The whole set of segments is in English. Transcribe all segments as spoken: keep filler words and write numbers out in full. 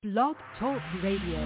Blog Talk Radio.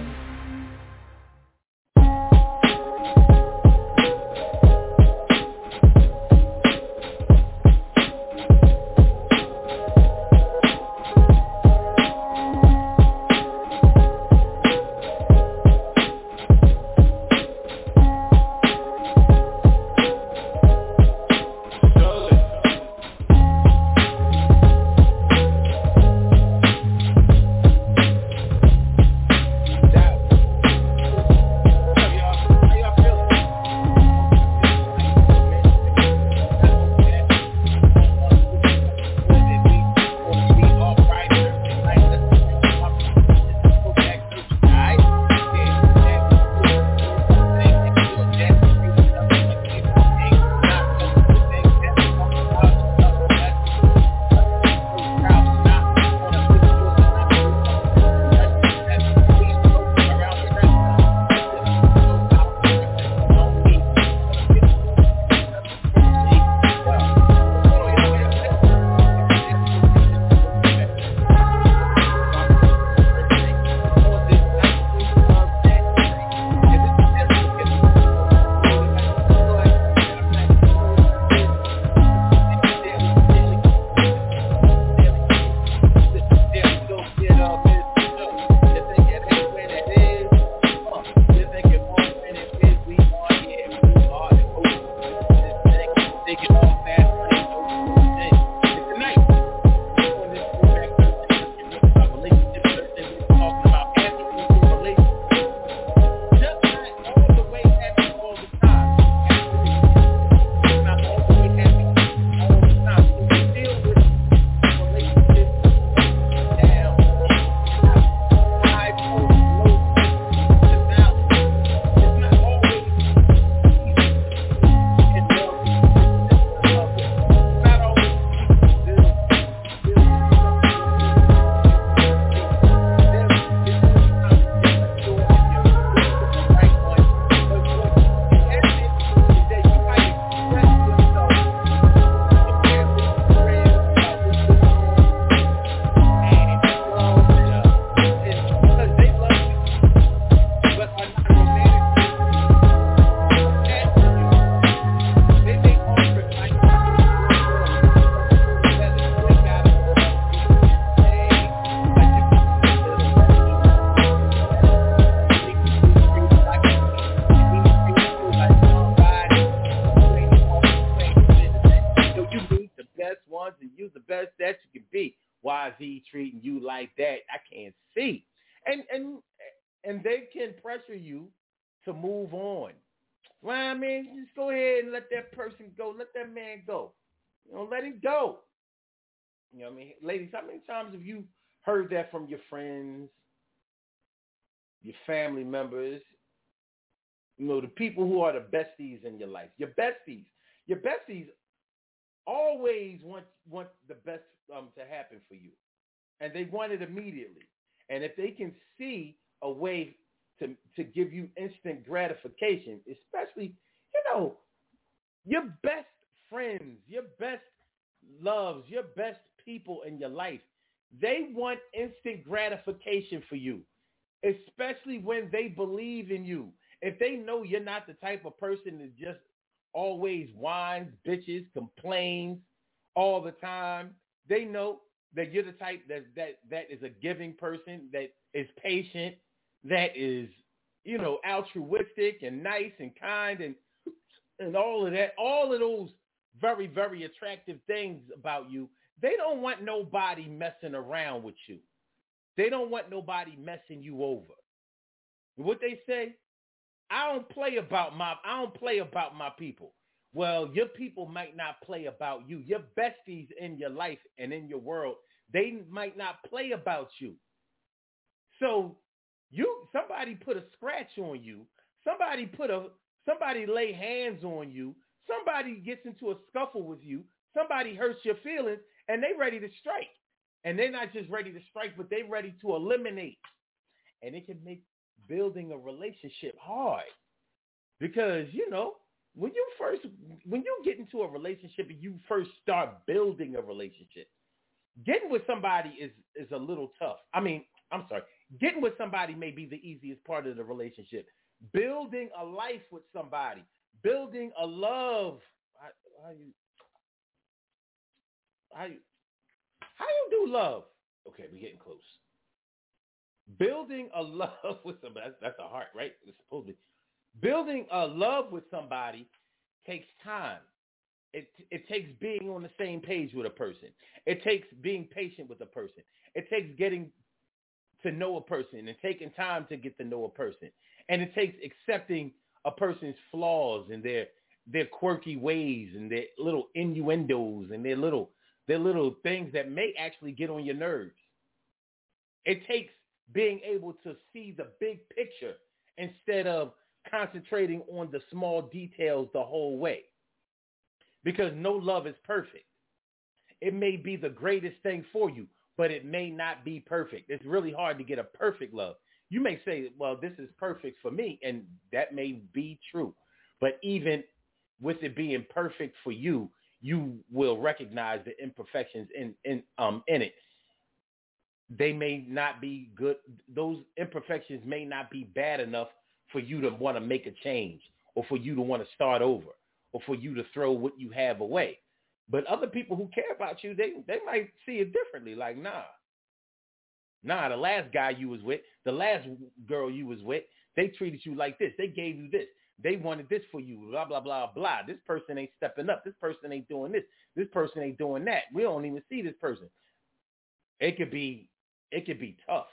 Treating you like that, I can't see. And and and they can pressure you to move on. Well, I mean, just go ahead and let that person go. Let that man go. You know, let him go. You know what I mean? Ladies, how many times have you heard that from your friends, your family members, you know, the people who are the besties in your life? Your besties. Your besties always want want the best um, to happen for you. And they want it immediately. And if they can see a way to to give you instant gratification, especially, you know, your best friends, your best loves, your best people in your life, they want instant gratification for you, especially when they believe in you. If they know you're not the type of person that just always whines, bitches, complains all the time, they know that you're the type that, that that is a giving person, that is patient, that is, you know, altruistic and nice and kind and and all of that, all of those very, very attractive things about you. They don't want nobody messing around with you. They don't want nobody messing you over. What they say, I don't play about my I don't play about my people. Well, your people might not play about you. Your besties in your life and in your world, they might not play about you. So you somebody put a scratch on you. Somebody put a somebody lay hands on you. Somebody gets into a scuffle with you. Somebody hurts your feelings, and they ready to strike. And they're not just ready to strike, but they ready to eliminate. And it can make building a relationship hard because, you know, when you first, when you get into a relationship and you first start building a relationship, getting with somebody is, is a little tough. I mean, I'm sorry, Getting with somebody may be the easiest part of the relationship. Building a life with somebody, building a love. How, how you, how you, how you do love? Okay, we're getting close. Building a love with somebody, that's, that's a heart, right? It's supposed to be. Building a love with somebody takes time. It it takes being on the same page with a person. It takes being patient with a person. It takes getting to know a person and taking time to get to know a person. And it takes accepting a person's flaws and their their quirky ways and their little innuendos and their little their little things that may actually get on your nerves. It takes being able to see the big picture instead of concentrating on the small details the whole way. Because no love is perfect. It may be the greatest thing for you, but it may not be perfect. It's really hard to get a perfect love. You may say, well, this is perfect for me, and that may be true. But even with it being perfect for you, you will recognize the imperfections in, in, um, in it. They may not be good. Those imperfections may not be bad enough for you to want to make a change or for you to want to start over or for you to throw what you have away. But other people who care about you, they, they might see it differently. Like, nah, nah, the last guy you was with, the last girl you was with, they treated you like this. They gave you this. They wanted this for you, blah, blah, blah, blah. This person ain't stepping up. This person ain't doing this. This person ain't doing that. We don't even see this person. It could be, it could be tough.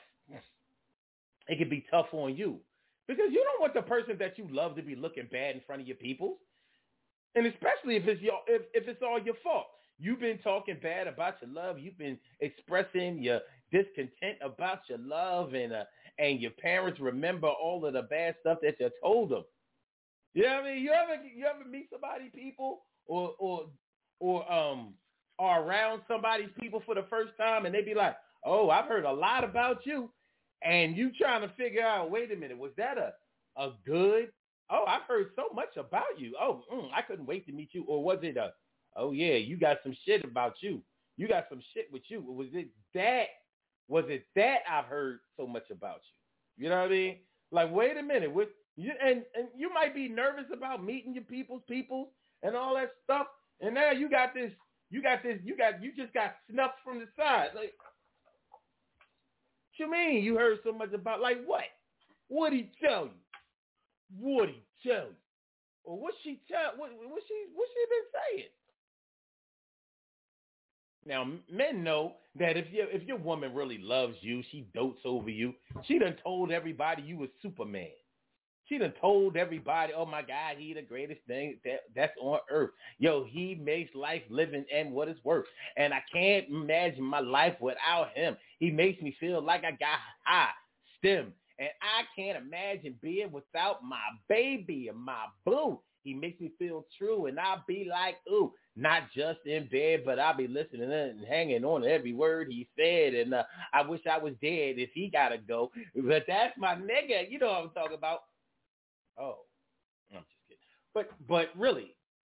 It could be tough on you because you don't want the person that you love to be looking bad in front of your people. And especially if it's your if, if it's all your fault. You've been talking bad about your love. You've been expressing your discontent about your love, and uh, and your parents remember all of the bad stuff that you told them. You know what I mean? You ever you ever meet somebody people or or or um are around somebody's people for the first time, and they be like, "Oh, I've heard a lot about you," and you trying to figure out, wait a minute, was that a a good? Oh, I've heard so much about you. Oh, mm, I couldn't wait to meet you. Or was it a, oh, yeah, you got some shit about you. You got some shit with you. Or was it that, was it that I've heard so much about you? You know what I mean? Like, wait a minute. With you, and, and you might be nervous about meeting your people's people and all that stuff. And now you got this, you got this, you got, you just got snuffed from the side. Like, what you mean you heard so much about, like what? What'd he tell you? What'd he tell you? Or what she tell? What what she what she been saying? Now men know that if your if your woman really loves you, she dotes over you. She done told everybody you was Superman. She done told everybody, oh my God, he the greatest thing that that's on earth. Yo, he makes life living and what it's worth. And I can't imagine my life without him. He makes me feel like I got high stem. And I can't imagine being without my baby and my boo. He makes me feel true. And I'll be like, ooh, not just in bed, but I'll be listening and hanging on to every word he said. And uh, I wish I was dead if he got to go. But that's my nigga. You know what I'm talking about. Oh, I'm just kidding. But, but really,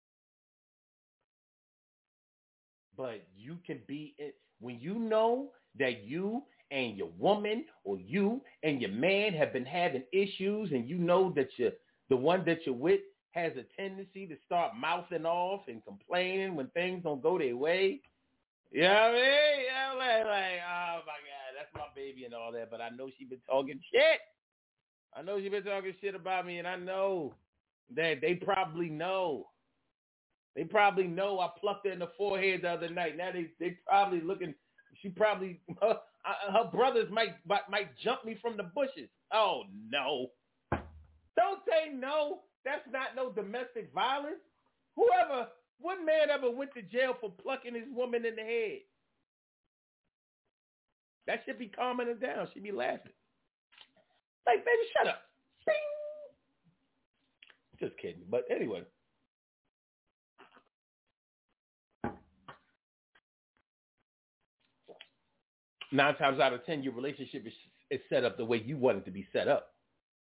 but you can be, when you know that you and your woman or you and your man have been having issues, and you know that you the one that you're with has a tendency to start mouthing off and complaining when things don't go their way. You know what I mean? Yeah, like, like, oh my God, that's my baby and all that, but I know she been talking shit. I know she been talking shit about me, and I know that they probably know. They probably know I plucked her in the forehead the other night. Now they they probably looking. She probably her, her brothers might might jump me from the bushes. Oh no! Don't say no. That's not no domestic violence. Whoever, what man ever went to jail for plucking his woman in the head? That should be calming her down. She'd be laughing. Like, baby, shut up. Bing. Just kidding. But anyway. Nine times out of ten, your relationship is, is set up the way you want it to be set up.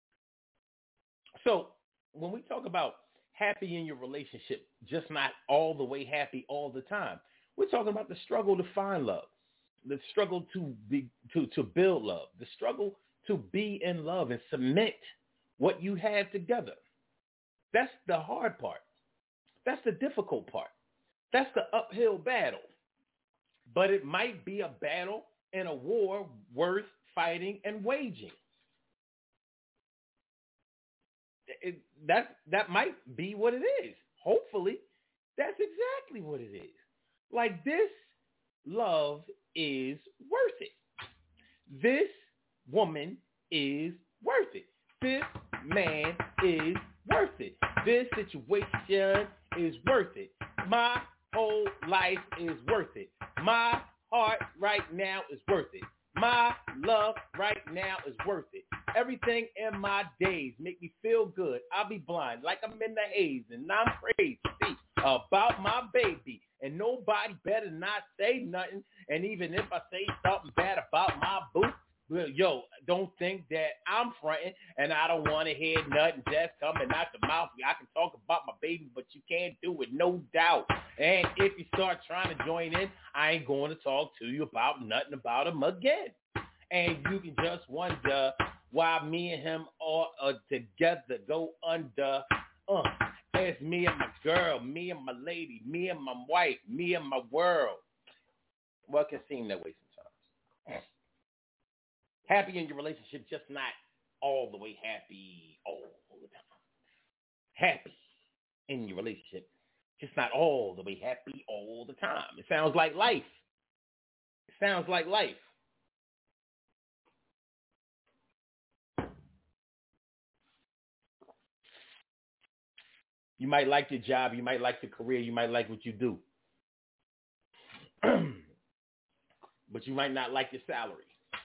So when we talk about happy in your relationship, just not all the way happy all the time, we're talking about the struggle to find love, the struggle to be to, to build love, the struggle to be in love and cement what you have together. That's the hard part. That's the difficult part. That's the uphill battle. But it might be a battle and a war worth fighting and waging. It, that, that might be what it is. Hopefully, that's exactly what it is. Like, this love is worth it. This woman is worth it. This man is worth it. This situation is worth it. My whole life is worth it. My heart right now is worth it. My love right now is worth it. Everything in my days make me feel good. I'll be blind like I'm in the haze, and I'm crazy about my baby. And nobody better not say nothing. And even if I say something bad about my boo, well, yo, don't think that I'm fronting and I don't want to hear nothing just coming out the mouth. I can talk about my baby, but you can't do it, no doubt. And if you start trying to join in, I ain't going to talk to you about nothing about him again. And you can just wonder why me and him are uh, together go under. Uh, it's me and my girl, me and my lady, me and my wife, me and my world. Well, it can seem that way sometimes. Happy in your relationship, just not all the way happy all the time. Happy in your relationship, just not all the way happy all the time. It sounds like life. It sounds like life. You might like your job. You might like the career. You might like what you do. But you might not like your salary.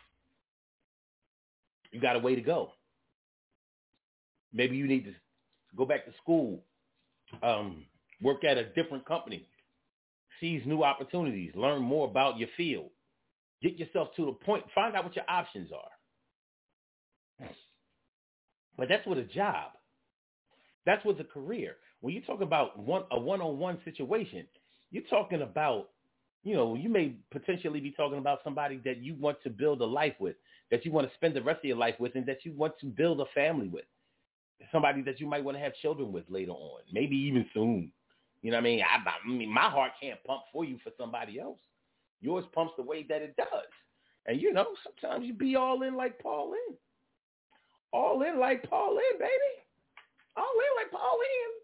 You got a way to go. Maybe you need to go back to school, um, work at a different company, seize new opportunities, learn more about your field, get yourself to the point, find out what your options are. But that's with a job. That's with a career. When you talk about one, a one-on-one situation, you're talking about, you know, you may potentially be talking about somebody that you want to build a life with, that you want to spend the rest of your life with, and that you want to build a family with. Somebody that you might want to have children with later on, maybe even soon. You know what I mean? I, I mean, my heart can't pump for you for somebody else. Yours pumps the way that it does. And, you know, sometimes you be all in like Pauline. All in like Pauline, baby. All in like Pauline.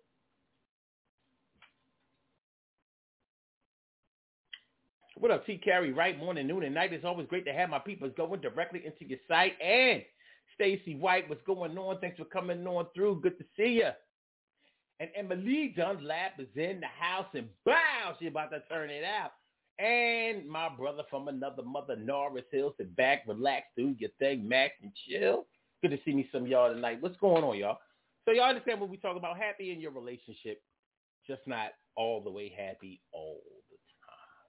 What up, T. Carey? Right, morning, noon, and night. It's always great to have my people going directly into your site. And Stacy White, what's going on? Thanks for coming on through. Good to see you. And Emily Dunlap is in the house, and bow, she about to turn it out. And my brother from another mother, Norris Hill, sit back, relax, do your thing, Max, and chill. Good to see me some of y'all tonight. What's going on, y'all? So y'all understand what we talk about? Happy in your relationship, just not all the way happy all the time.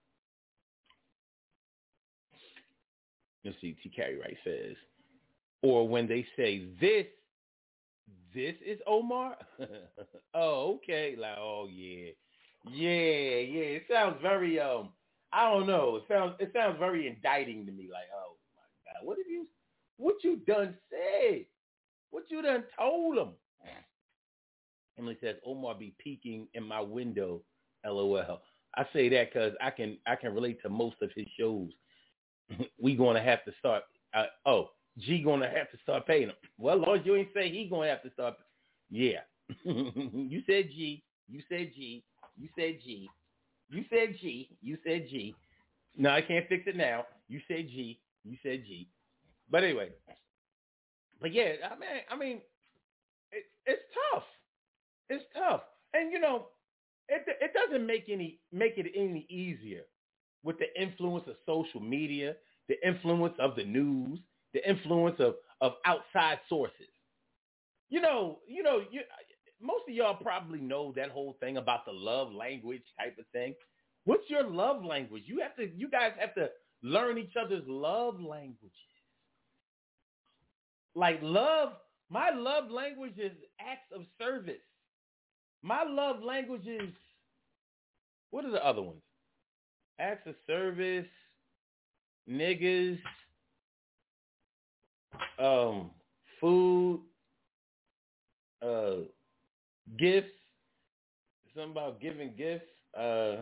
Let's see, T. Carey Wright says, or when they say this, this is Omar? Oh, okay. Like, oh, yeah. Yeah, yeah. It sounds very, um, I don't know. It sounds it sounds very indicting to me. Like, oh, my God. What have you, what you done said? What you done told him? Emily says, Omar be peeking in my window, LOL. I say that because I can, I can relate to most of his shows. We going to have to start, uh, oh, G going to have to start paying him. Well, Lord, you ain't say he going to have to start. Yeah. You said G. You said G. You said G. You said G. You said G. No, I can't fix it now. You said G. You said G. But anyway. But yeah, I mean, I mean, it, it's tough. It's tough. And, you know, it it doesn't make any make it any easier with the influence of social media, the influence of the news, the influence of, of outside sources. You know, you know, you, most of y'all probably know that whole thing about the love language type of thing. What's your love language? You have to, you guys have to learn each other's love languages. Like love, my love language is acts of service. My love language is, what are the other ones? Acts of service, niggas, Um, food, uh, gifts. Something about giving gifts. Uh,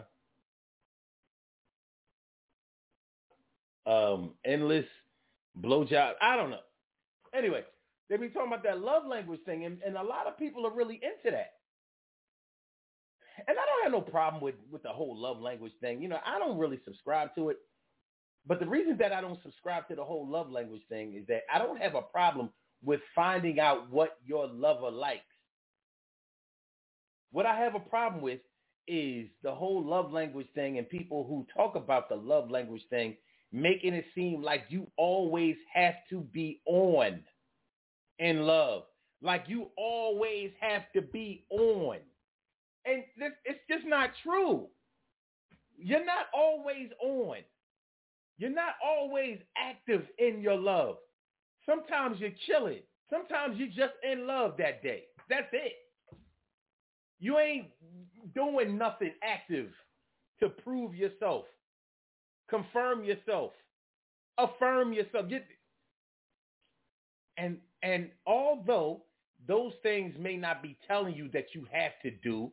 um, endless blowjob. I don't know. Anyway, they be talking about that love language thing, and, and a lot of people are really into that. And I don't have no problem with, with the whole love language thing. You know, I don't really subscribe to it. But the reason that I don't subscribe to the whole love language thing is that I don't have a problem with finding out what your lover likes. What I have a problem with is the whole love language thing and people who talk about the love language thing making it seem like you always have to be on in love. Like you always have to be on. And this, it's just not true. You're not always on. You're not always active in your love. Sometimes you're chilling. Sometimes you're just in love that day. That's it. You ain't doing nothing active to prove yourself, confirm yourself, affirm yourself. And, and although those things may not be telling you that you have to do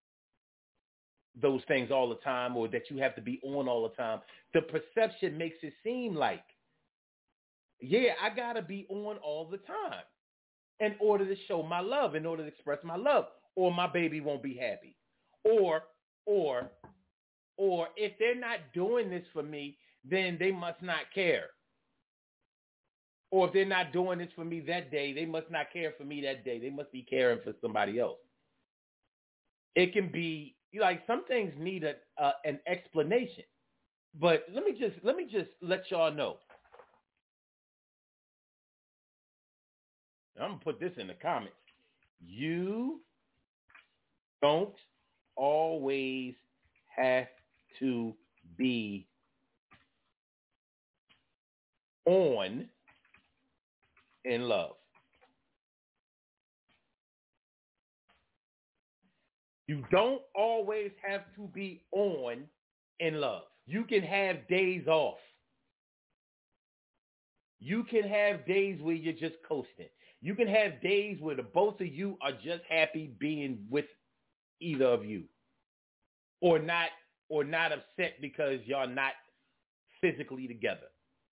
those things all the time or that you have to be on all the time, the perception makes it seem like, yeah, I got to be on all the time in order to show my love, in order to express my love, or my baby won't be happy. Or, or, or if they're not doing this for me, then they must not care. Or if they're not doing this for me that day, they must not care for me that day. They must be caring for somebody else. It can be like some things need a, uh, an explanation. But let me just let me just let y'all know. I'm gonna put this in the comments. You don't always have to be on in love. You don't always have to be on in love. You can have days off. You can have days where you're just coasting. You can have days where the both of you are just happy being with either of you. Or not or not upset because y'all not physically together.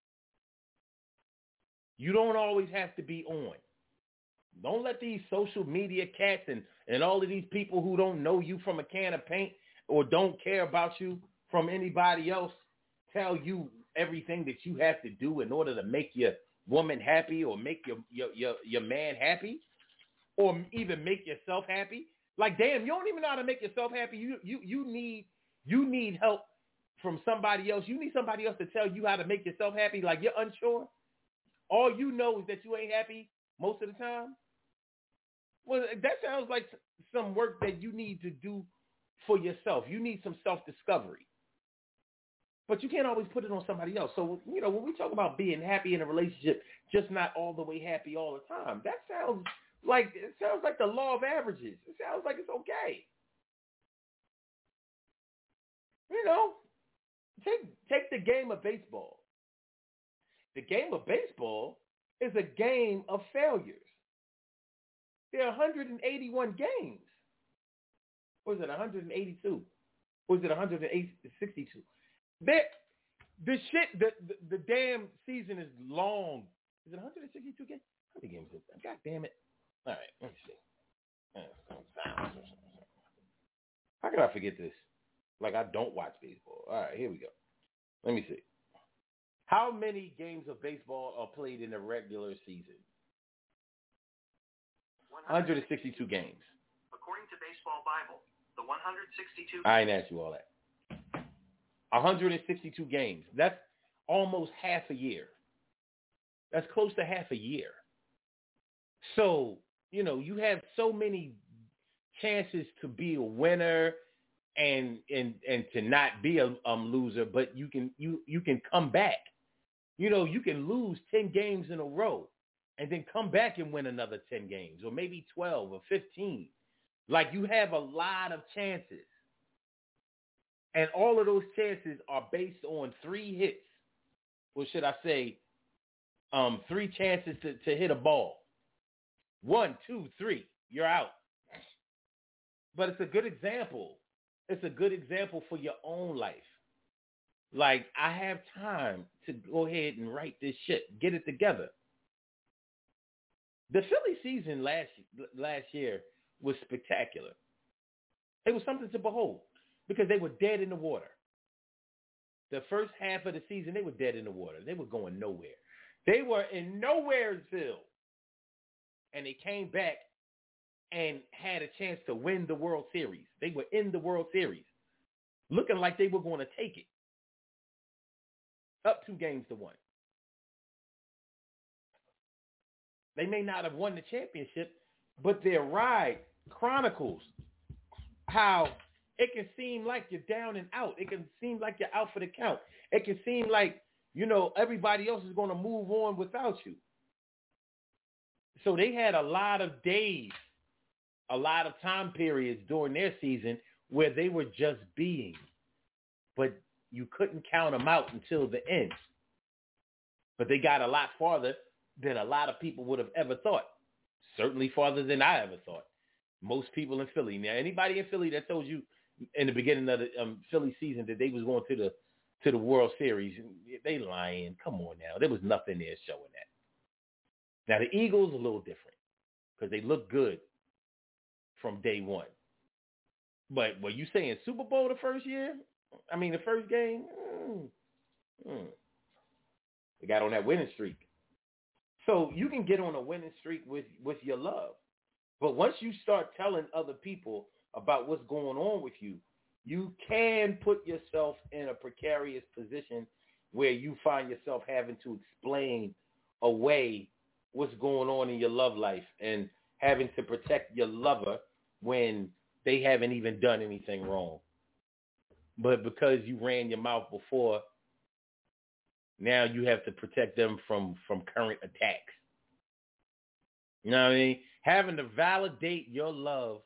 You don't always have to be on. Don't let these social media cats and, and all of these people who don't know you from a can of paint or don't care about you from anybody else tell you everything that you have to do in order to make your woman happy or make your, your, your, your man happy or even make yourself happy. Like, damn, you don't even know how to make yourself happy. You, you, you need, you need help from somebody else. You need somebody else to tell you how to make yourself happy. Like you're unsure. All you know is that you ain't happy most of the time. Well, that sounds like some work that you need to do for yourself. You need some self-discovery. But you can't always put it on somebody else. So, you know, when we talk about being happy in a relationship, just not all the way happy all the time, that sounds like it sounds like the law of averages. It sounds like it's okay. You know, take take the game of baseball. The game of baseball is a game of failures. There are one hundred eighty-one games. Or is it one hundred eighty-two? Or is it one hundred sixty-two? That, the shit, the, the, the damn season is long. Is it one hundred sixty-two games? How many games is it? God damn it. All right, let me see. How can I forget this? Like I don't watch baseball. All right, here we go. Let me see. How many games of baseball are played in the regular season? one hundred sixty-two games. According to Baseball Bible, the one hundred sixty-two... I ain't asked you all that. one hundred sixty-two games. That's almost half a year. That's close to half a year. So, you know, you have so many chances to be a winner and and and to not be a um, loser, but you can you you can come back. You know, you can lose ten games in a row and then come back and win another ten games or maybe twelve or fifteen. Like you have a lot of chances. And all of those chances are based on three hits, or should I say um, three chances to, to hit a ball. One, two, three, you're out. But it's a good example. It's a good example for your own life. Like, I have time to go ahead and write this shit, get it together. The Philly season last last year was spectacular. It was something to behold because they were dead in the water. The first half of the season, they were dead in the water. They were going nowhere. They were in Nowheresville. And they came back and had a chance to win the World Series. They were in the World Series, looking like they were going to take it. Up two games to one. They may not have won the championship, but their ride chronicles how it can seem like you're down and out. It can seem like you're out for the count. It can seem like, you know, everybody else is going to move on without you. So they had a lot of days, a lot of time periods during their season where they were just being, but you couldn't count them out until the end. But they got a lot farther than a lot of people would have ever thought. Certainly farther than I ever thought. Most people in Philly. Now, anybody in Philly that told you in the beginning of the um, Philly season that they was going to the to the World Series, they lying. Come on now. There was nothing there showing that. Now, the Eagles a little different because they look good from day one. But were you saying Super Bowl the first year? I mean, the first game? Mm, mm. They got on that winning streak. So you can get on a winning streak with, with your love. But once you start telling other people about what's going on with you, you can put yourself in a precarious position where you find yourself having to explain away what's going on in your love life and having to protect your lover when they haven't even done anything wrong. But because you ran your mouth before, now you have to protect them from, from current attacks. You know what I mean? Having to validate your love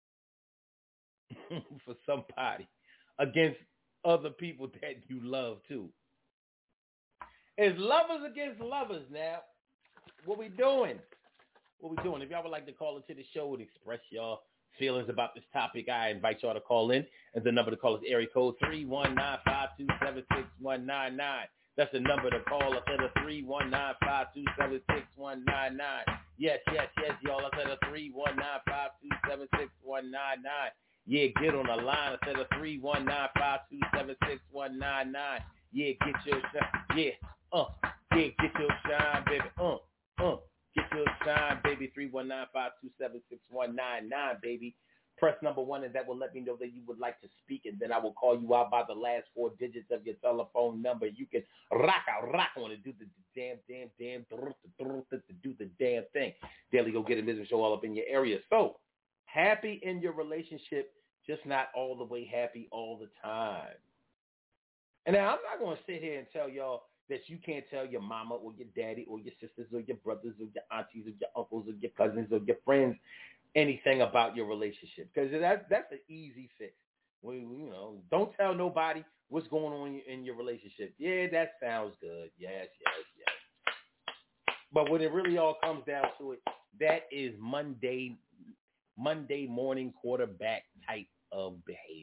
for somebody against other people that you love too. It's lovers against lovers now. What we doing? What we doing? If y'all would like to call into the show and express y'all feelings about this topic, I invite y'all to call in. And the number to call is area code three one nine, five two seven, six one nine nine. That's the number to call. I said a three one nine, five two seven, six one nine nine. Yes, yes, yes, y'all. I said a three one nine, five two seven, six one nine nine. Yeah, get on the line. I said a three one nine, five two seven, six one nine nine. Yeah, get your shine. Yeah, uh, yeah, get your shine, baby. Uh, uh, get your shine, baby. three one nine, five two seven, six one nine nine, baby. Press number one, and that will let me know that you would like to speak, and then I will call you out by the last four digits of your telephone number. You can rock out, rock on it, do the damn, damn, damn, do the damn thing. Daily Go Get It Business Show all up in your area. So, happy in your relationship, just not all the way happy all the time. And now, I'm not going to sit here and tell y'all that you can't tell your mama or your daddy or your sisters or your brothers or your aunties or your uncles or your cousins or your friends anything about your relationship, because that's that's an easy fix. We, you know, don't tell nobody what's going on in your relationship. Yeah, that sounds good. Yes, yes, yes. But when it really all comes down to it, that is Monday, Monday morning quarterback type of behavior.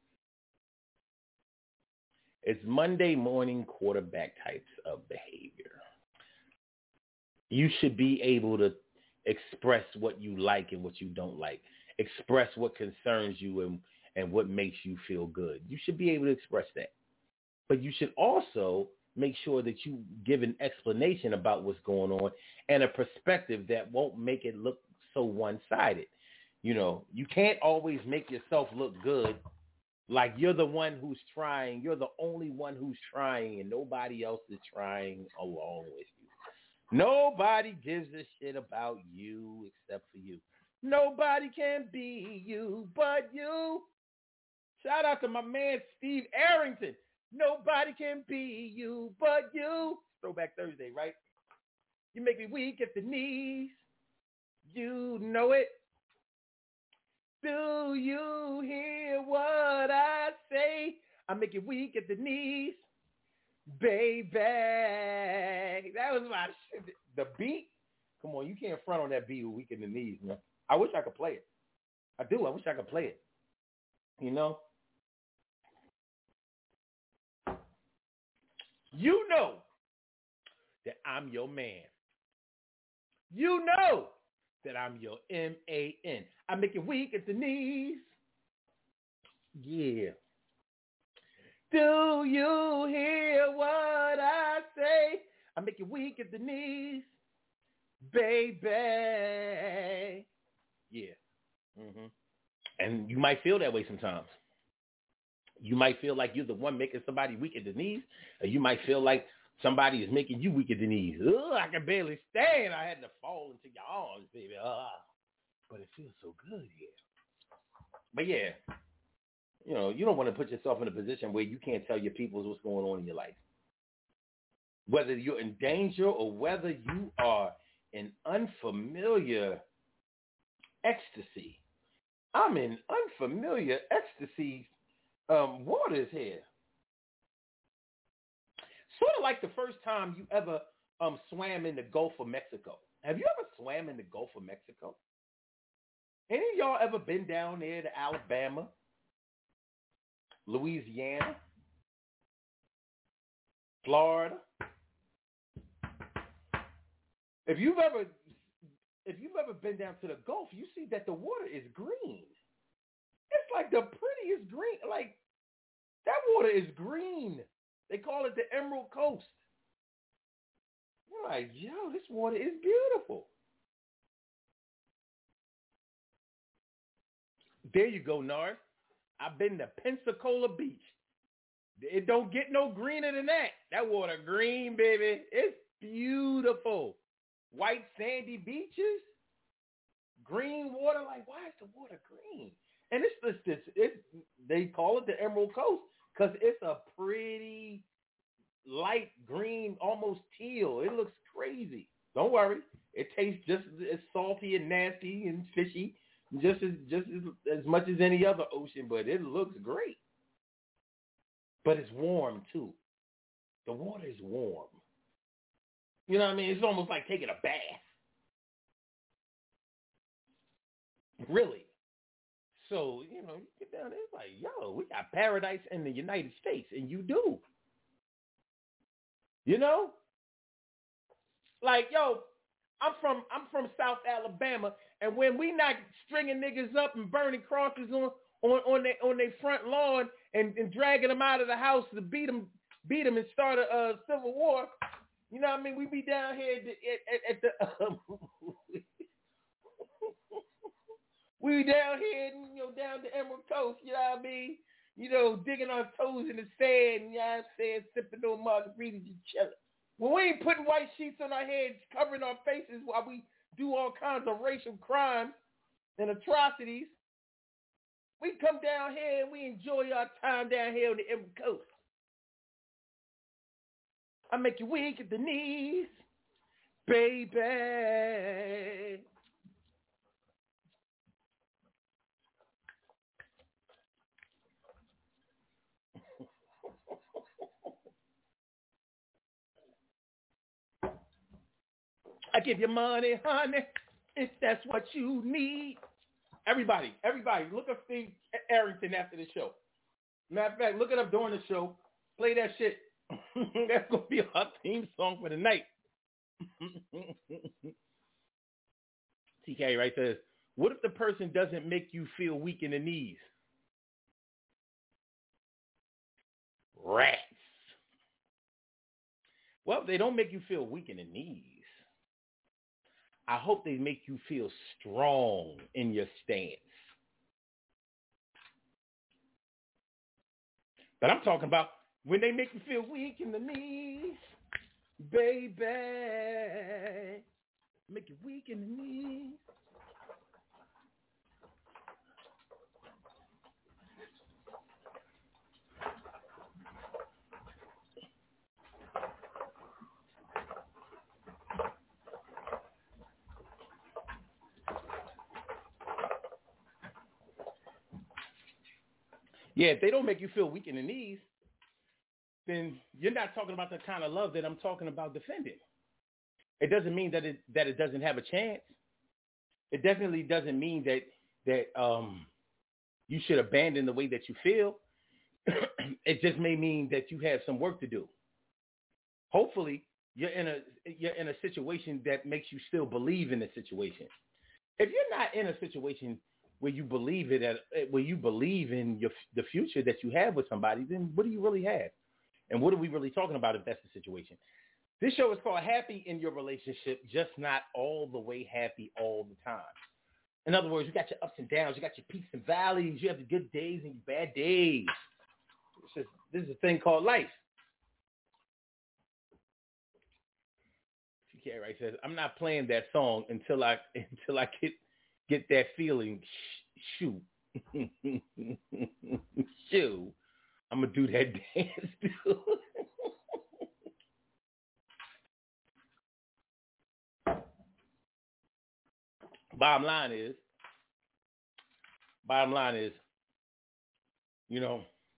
It's Monday morning quarterback types of behavior. You should be able to express what you like and what you don't like. Express what concerns you and, and what makes you feel good. You should be able to express that. But you should also make sure that you give an explanation about what's going on and a perspective that won't make it look so one-sided. You know, you can't always make yourself look good like you're the one who's trying. You're the only one who's trying and nobody else is trying along with you. Nobody gives a shit about you except for you. Nobody can be you but you. Shout out to my man, Steve Arrington. Nobody can be you but you. Throwback Thursday, right? You make me weak at the knees. You know it. Do you hear what I say? I make you weak at the knees. baby. That was my shit. The beat. Come on, you can't front on that beat with Weak in the Knees, man. I wish I could play it. I do. I wish I could play it. You know? You know that I'm your man. You know that I'm your M A N. I make you weak at the knees. Yeah. Do you hear what I say? I make you weak at the knees, baby. Yeah. Mm-hmm. And you might feel that way sometimes. You might feel like you're the one making somebody weak at the knees, or you might feel like somebody is making you weak at the knees. Ugh, I can barely stand. I had to fall into your arms, baby. Ugh. But it feels so good here. But yeah, you know, you don't want to put yourself in a position where you can't tell your people what's going on in your life. Whether you're in danger or whether you are in unfamiliar ecstasy. I'm in unfamiliar ecstasy um, waters here. Sort of like the first time you ever um, swam in the Gulf of Mexico. Have you ever swam in the Gulf of Mexico? Any of y'all ever been down there to Alabama, Louisiana, Florida? If you've ever if you've ever been down to the Gulf, you see that the water is green. It's like the prettiest green. Like, that water is green. They call it the Emerald Coast. You're like, yo, this water is beautiful. There you go, Nard. I've been to Pensacola Beach. It don't get no greener than that. That water green, baby. It's beautiful. White sandy beaches, green water. Like, why is the water green? And it's this, this it's, they call it the Emerald Coast because it's a pretty light green, almost teal. It looks crazy. Don't worry. It tastes just as salty and nasty and fishy, just as just as, as much as any other ocean, but it looks great. But it's warm too. The water is warm. You know what I mean? It's almost like taking a bath. Really. So, you know, you get down there, it's like, yo, we got paradise in the United States, and you do. You know? Like, yo, I'm from I'm from South Alabama, and when we not stringing niggas up and burning crosses on on on their on their front lawn and, and dragging them out of the house to beat them beat them and start a uh, civil war, you know what I mean? We be down here at, at, at the um, we be down here, you know, down the Emerald Coast, you know what I mean? You know, digging our toes in the sand, you know what I'm saying, sipping on margaritas and chilling. When we ain't putting white sheets on our heads, covering our faces while we do all kinds of racial crimes and atrocities, we come down here and we enjoy our time down here on the Emerald Coast. I make you weak at the knees, baby. I give you money, honey, if that's what you need. Everybody, everybody, look up Steve Arrington after the show. Matter of fact, look it up during the show. Play that shit. That's going to be our theme song for the night. T K right says, what if the person doesn't make you feel weak in the knees? Rats. Well, if they don't make you feel weak in the knees, I hope they make you feel strong in your stance. But I'm talking about when they make you feel weak in the knees, baby, make you weak in the knees. Yeah, if they don't make you feel weak in the knees, then you're not talking about the kind of love that I'm talking about defending. It doesn't mean that it that it doesn't have a chance. It definitely doesn't mean that that um, you should abandon the way that you feel. It just may mean that you have some work to do. Hopefully, you're in a you're in a situation that makes you still believe in the situation. If you're not in a situation where you believe it, at, where you believe in your the future that you have with somebody, then what do you really have? And what are we really talking about if that's the situation? This show is called Happy in Your Relationship, just not all the way happy all the time. In other words, you got your ups and downs, you got your peaks and valleys, you have the good days and your bad days. This is, this is a thing called life. T K Wright says, I'm not playing that song until I until I get get that feeling. Shoo. Shoo. I'm going to do that dance too. Bottom line is, bottom line is, you know,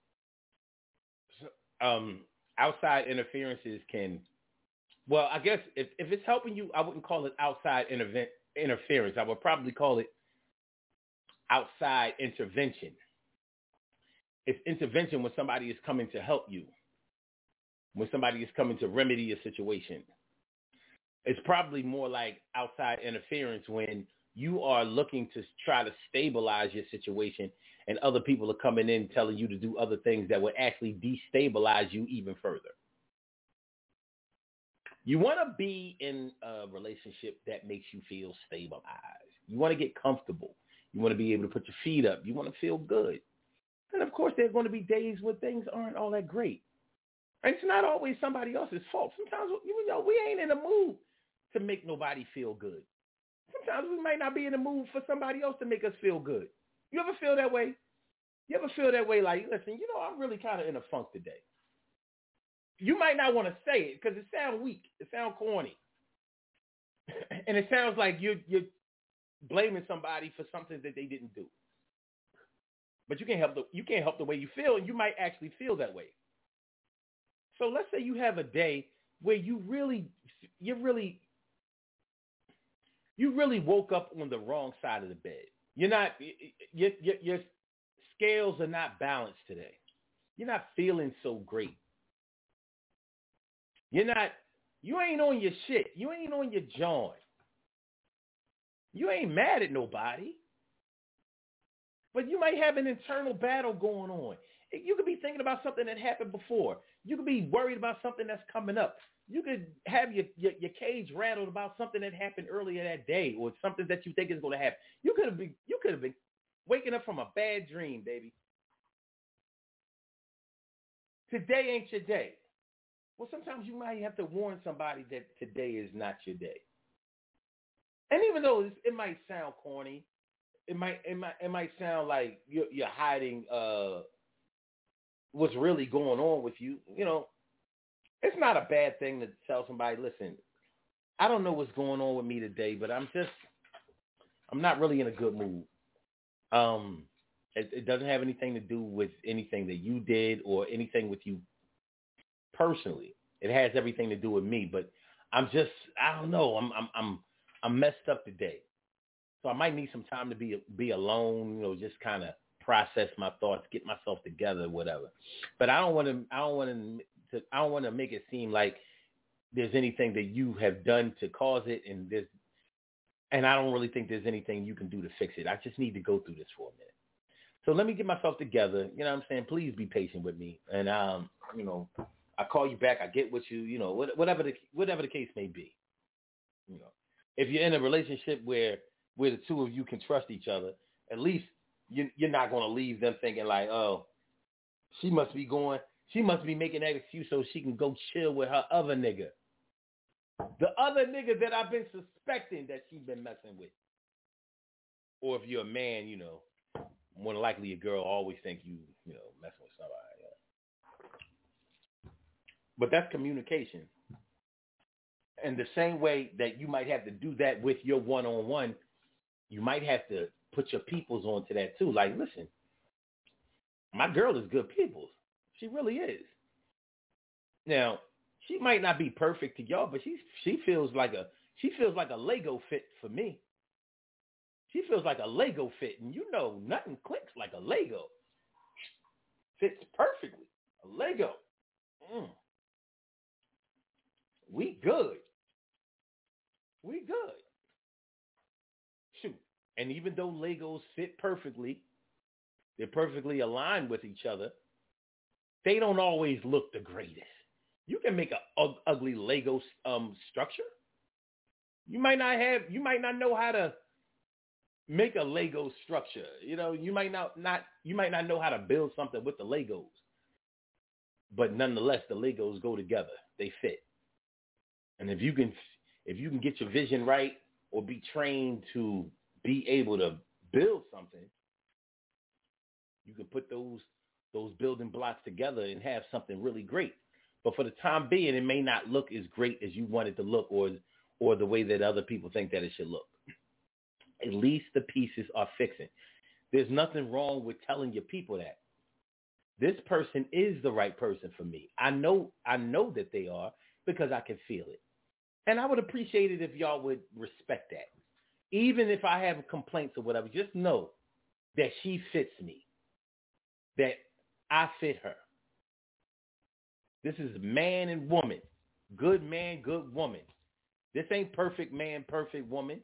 um, outside interferences can, well, I guess if, if it's helping you, I wouldn't call it outside interve- interference. I would probably call it outside intervention. It's intervention when somebody is coming to help you, when somebody is coming to remedy a situation. It's probably more like outside interference when you are looking to try to stabilize your situation and other people are coming in telling you to do other things that would actually destabilize you even further. You want to be in a relationship that makes you feel stabilized. You want to get comfortable. You want to be able to put your feet up. You want to feel good. And, of course, there are going to be days where things aren't all that great. And it's not always somebody else's fault. Sometimes, you know, we ain't in the mood to make nobody feel good. Sometimes we might not be in the mood for somebody else to make us feel good. You ever feel that way? You ever feel that way like, listen, you know, I'm really kind of in a funk today. You might not want to say it because it sounds weak. It sounds corny. And it sounds like you're, you're blaming somebody for something that they didn't do. But you can't help the you can't help the way you feel, and you might actually feel that way. So let's say you have a day where you really, you really, you really woke up on the wrong side of the bed. You're not, your, your, your scales are not balanced today. You're not feeling so great. You're not, you ain't on your shit. You ain't on your joint. You ain't mad at nobody. But you might have an internal battle going on. You could be thinking about something that happened before. You could be worried about something that's coming up. You could have your, your, your cage rattled about something that happened earlier that day or something that you think is going to happen. You could have been you could have been waking up from a bad dream, baby. Today ain't your day. Well, sometimes you might have to warn somebody that today is not your day. And even though it might sound corny, it might it might it might sound like you're, you're hiding uh, what's really going on with you. You know, it's not a bad thing to tell somebody, listen, I don't know what's going on with me today, but I'm just I'm not really in a good mood. Um, it, it doesn't have anything to do with anything that you did or anything with you personally. It has everything to do with me, but I'm just I don't know. I'm I'm I'm I'm messed up today. So I might need some time to be be alone, you know, just kind of process my thoughts, get myself together, whatever. But I don't want to. I don't want to. I don't want to make it seem like there's anything that you have done to cause it, and there's. And I don't really think there's anything you can do to fix it. I just need to go through this for a minute. So let me get myself together. You know what I'm saying? Please be patient with me, and um, you know, I call you back. I get with you. You know, whatever the whatever the case may be. You know, if you're in a relationship where where the two of you can trust each other, at least you, you're not going to leave them thinking like, oh, she must be going, she must be making that excuse so she can go chill with her other nigga. The other nigga that I've been suspecting that she's been messing with. Or if you're a man, you know, more than likely a girl always think you, you know, messing with somebody. Yeah. But that's communication. And the same way that you might have to do that with your one-on-one, you might have to put your peoples onto that too. Like, listen, my girl is good peoples. She really is. Now, she might not be perfect to y'all, but she she feels like a she feels like a Lego fit for me. She feels like a Lego fit, and you know nothing clicks like a Lego. Fits perfectly. A Lego. Mm. We good. We good. Shoot. And even though Legos fit perfectly, they're perfectly aligned with each other, they don't always look the greatest. You can make a u- ugly Lego um, structure. You might not have, you might not know how to make a Lego structure. You know, you might not, not, you might not know how to build something with the Legos. But nonetheless, the Legos go together. They fit. And if you can, if you can get your vision right or be trained to be able to build something, you can put those those building blocks together and have something really great. But for the time being, it may not look as great as you want it to look, or or the way that other people think that it should look. At least the pieces are fixing. There's nothing wrong with telling your people that this person is the right person for me. I know I know that they are because I can feel it. And I would appreciate it if y'all would respect that. Even if I have complaints or whatever, just know that she fits me, that I fit her. This is man and woman, good man, good woman. This ain't perfect man, perfect woman.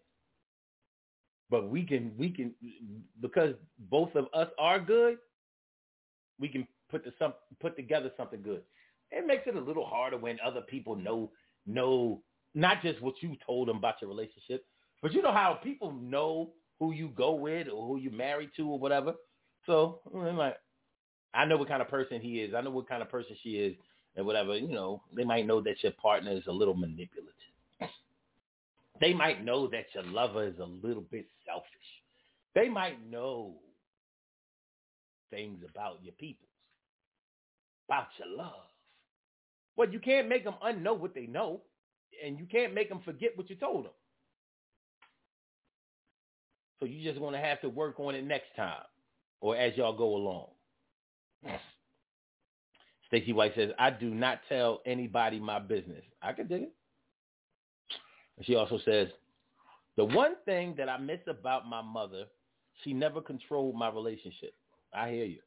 But we can, we can, because both of us are good, we can put the some put together something good. It makes it a little harder when other people know know not just what you told them about your relationship, but you know how people know who you go with or who you're married to or whatever. So I'm like, I know what kind of person he is. I know what kind of person she is and whatever. You know, they might know that your partner is a little manipulative. They might know that your lover is a little bit selfish. They might know things about your people, about your love. Well, you can't make them unknow what they know, and you can't make them forget what you told them. So you just going to have to work on it next time or as y'all go along. Stacey White says, I do not tell anybody my business. I can dig it. And she also says, the one thing that I miss about my mother, she never controlled my relationship. I hear you.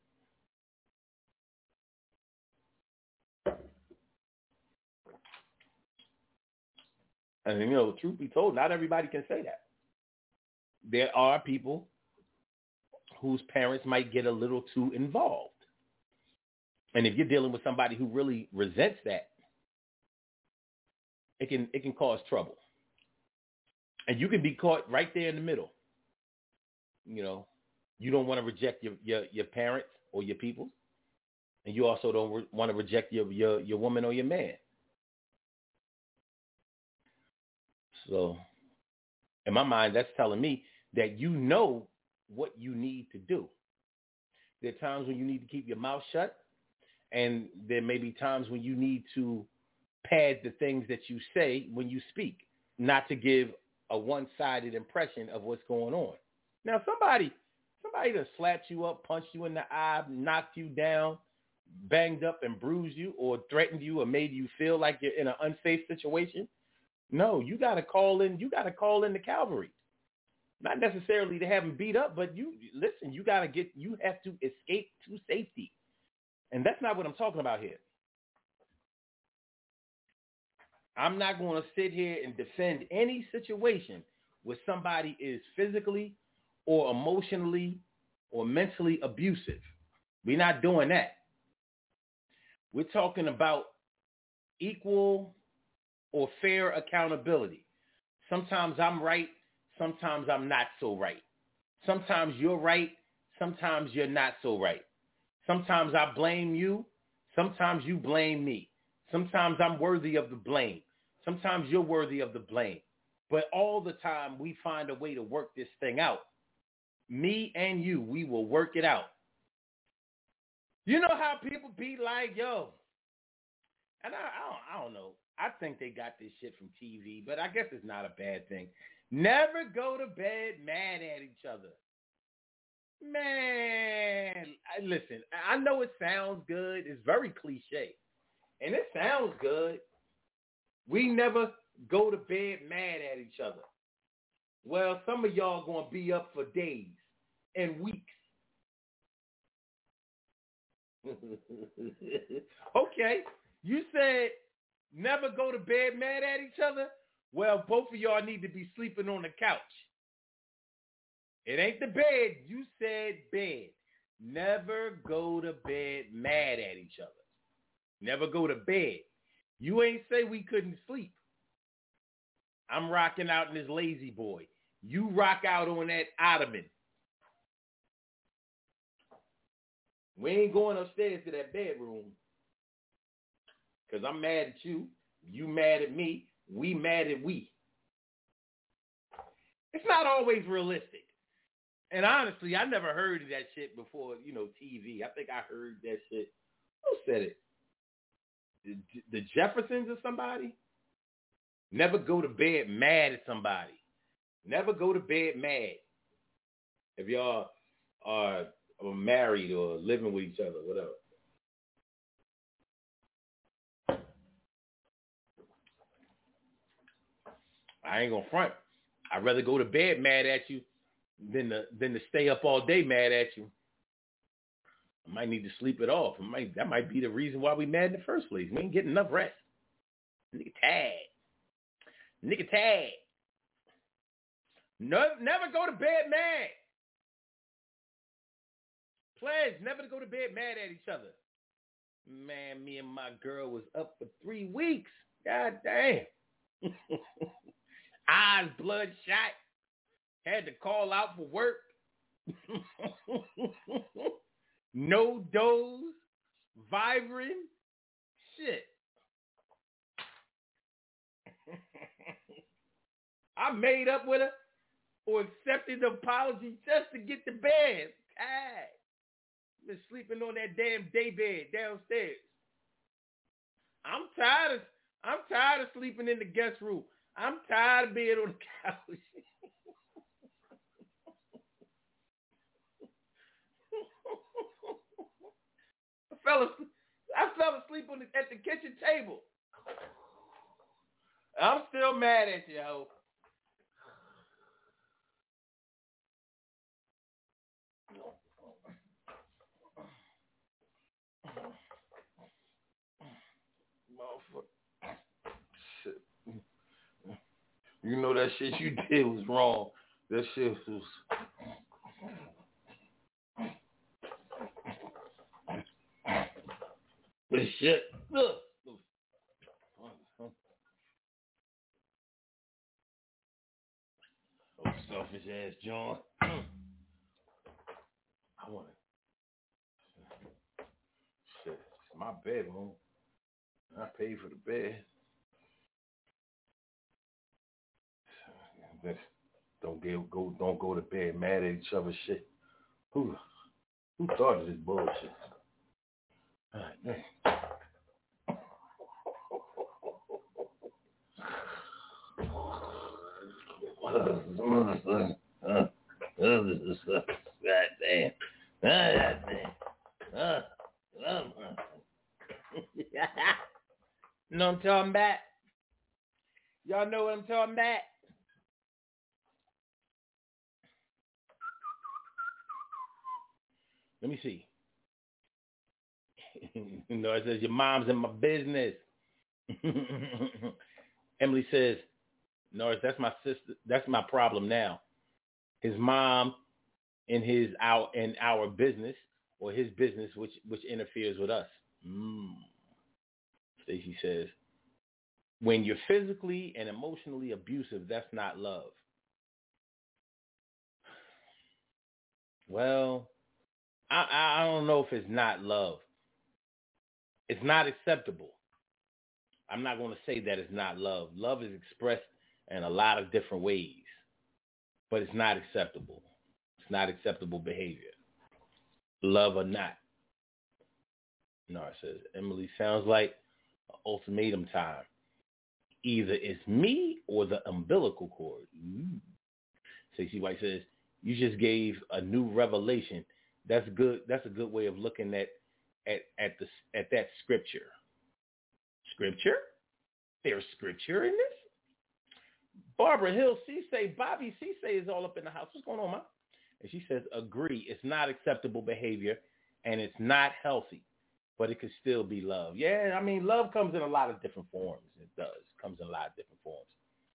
And, you know, truth be told, not everybody can say that. There are people whose parents might get a little too involved. And if you're dealing with somebody who really resents that, it can it can cause trouble. And you can be caught right there in the middle. You know, you don't want to reject your, your, your parents or your people. And you also don't re- want to reject your, your, your woman or your man. So in my mind, that's telling me that you know what you need to do. There are times when you need to keep your mouth shut. And there may be times when you need to pad the things that you say when you speak, not to give a one-sided impression of what's going on. Now, somebody, somebody that slapped you up, punched you in the eye, knocked you down, banged up and bruised you, or threatened you, or made you feel like you're in an unsafe situation. No, you got to call in. You got to call in the cavalry. Not necessarily to have them beat up, but you listen. You got to get. You have to escape to safety, and that's not what I'm talking about here. I'm not going to sit here and defend any situation where somebody is physically or emotionally or mentally abusive. We're not doing that. We're talking about equal or fair accountability. Sometimes I'm right. Sometimes I'm not so right. Sometimes you're right. Sometimes you're not so right. Sometimes I blame you. Sometimes you blame me. Sometimes I'm worthy of the blame. Sometimes you're worthy of the blame. But all the time, we find a way to work this thing out. Me and you, we will work it out. You know how people be like, yo, and I, I, don't, I don't know. I think they got this shit from T V, but I guess it's not a bad thing. Never go to bed mad at each other. Man, I, listen, I know it sounds good. It's very cliche. And it sounds good. We never go to bed mad at each other. Well, some of y'all going to be up for days and weeks. Okay, you said never go to bed mad at each other. Well, both of y'all need to be sleeping on the couch. It ain't the bed. You said bed. Never go to bed mad at each other. Never go to bed. You ain't say we couldn't sleep. I'm rocking out in this lazy boy. You rock out on that ottoman. We ain't going upstairs to that bedroom because I'm mad at you. You mad at me. We mad at we. It's not always realistic. And honestly, I never heard of that shit before, you know, T V. I think I heard that shit. Who said it? The, the Jeffersons or somebody? Never go to bed mad at somebody. Never go to bed mad. If y'all are, are married or living with each other, whatever. I ain't gonna front. I'd rather go to bed mad at you than to, than to stay up all day mad at you. I might need to sleep it off. It might, that might be the reason why we mad in the first place. We ain't getting enough rest. Nigga tag. Nigga tag. No, never go to bed mad. Pledge, never to go to bed mad at each other. Man, me and my girl was up for three weeks. God damn. Eyes bloodshot. Had to call out for work. No doze. Vibrant. Shit. I made up with her or accepted the apology just to get to bed. God. Been sleeping on that damn day bed downstairs. I'm tired of I'm tired of sleeping in the guest room. I'm tired of being on the couch. I fell asleep, I fell asleep on the, at the kitchen table. I'm still mad at you, ho. Shit. You know that shit you did was wrong. That shit was... This shit... Look. Oh, selfish ass John. I want it. Shit, it's my bedroom. I paid for the bed. Don't get go. Don't go to bed mad at each other. Shit. Who? Who thought of this bullshit? All right, man. God damn. God damn. Uh, uh, you know what I'm talking about? Y'all know what I'm talking about? Let me see. You know, it says your mom's in my business. Emily says, Norris, that's my sister. That's my problem now. His mom in his our in our business or his business, which which interferes with us. Mm. Stacey says, when you're physically and emotionally abusive, that's not love. Well, I, I don't know if it's not love. It's not acceptable. I'm not going to say that it's not love. Love is expressed in a lot of different ways, but it's not acceptable. It's not acceptable behavior. Love or not. No, it says, Emily, sounds like an ultimatum time. Either it's me or the umbilical cord. Ooh. Stacey White says, you just gave a new revelation. That's good. That's a good way of looking at at at the at that scripture. scripture. There's scripture in this. Barbara Hill Cisse, Bobby Cisse is all up in the house. What's going on, Ma? And she says, agree. It's not acceptable behavior, and it's not healthy, but it could still be love. Yeah, I mean, love comes in a lot of different forms. It does. It comes in a lot of different forms.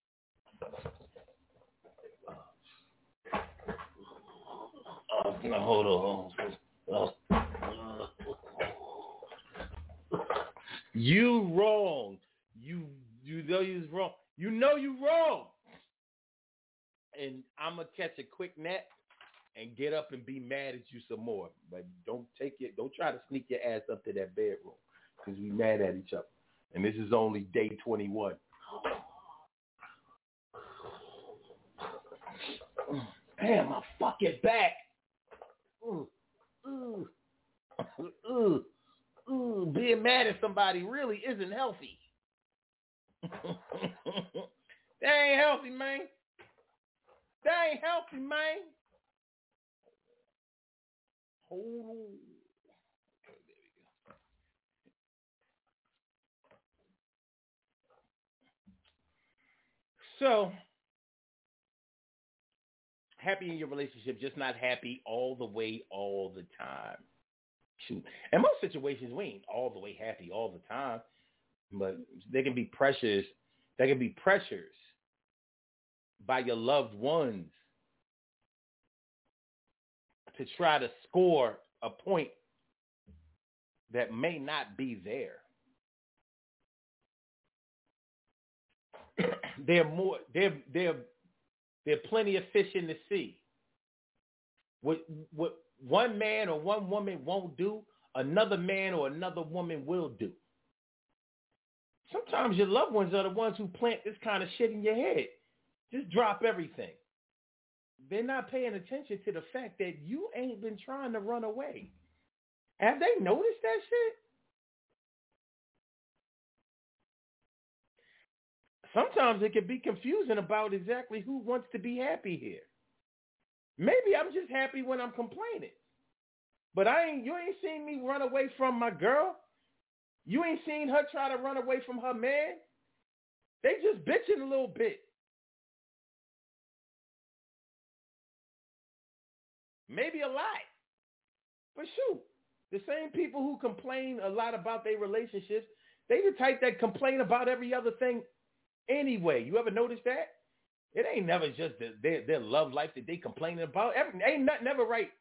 Uh, no, hold on. Uh, you wrong. You you know you're wrong. You know you wrong. And I'm gonna catch a quick nap and get up and be mad at you some more. But don't take it. Don't try to sneak your ass up to that bedroom because we mad at each other. And this is only day twenty-one. Damn, my fucking back. Ooh, ooh, ooh, ooh. Being mad at somebody really isn't healthy. That ain't healthy, man. That ain't healthy, man. Hold on. Okay, there we go. So, happy in your relationship, just not happy all the way, all the time. Shoot. In most situations, we ain't all the way happy all the time, but there can be pressures. There can be pressures by your loved ones to try to score a point that may not be there. There are more. There, there, there are plenty of fish in the sea. What, what one man or one woman won't do, another man or another woman will do. Sometimes your loved ones are the ones who plant this kind of shit in your head. Just drop everything. They're not paying attention to the fact that you ain't been trying to run away. Have they noticed that shit? Sometimes it can be confusing about exactly who wants to be happy here. Maybe I'm just happy when I'm complaining. But I ain't. You ain't seen me run away from my girl. You ain't seen her try to run away from her man. They just bitching a little bit. Maybe a lot. But shoot, the same people who complain a lot about their relationships, they the type that complain about every other thing anyway. You ever notice that? It ain't never just the, their, their love life that they complaining about. Every, ain't nothing ever right.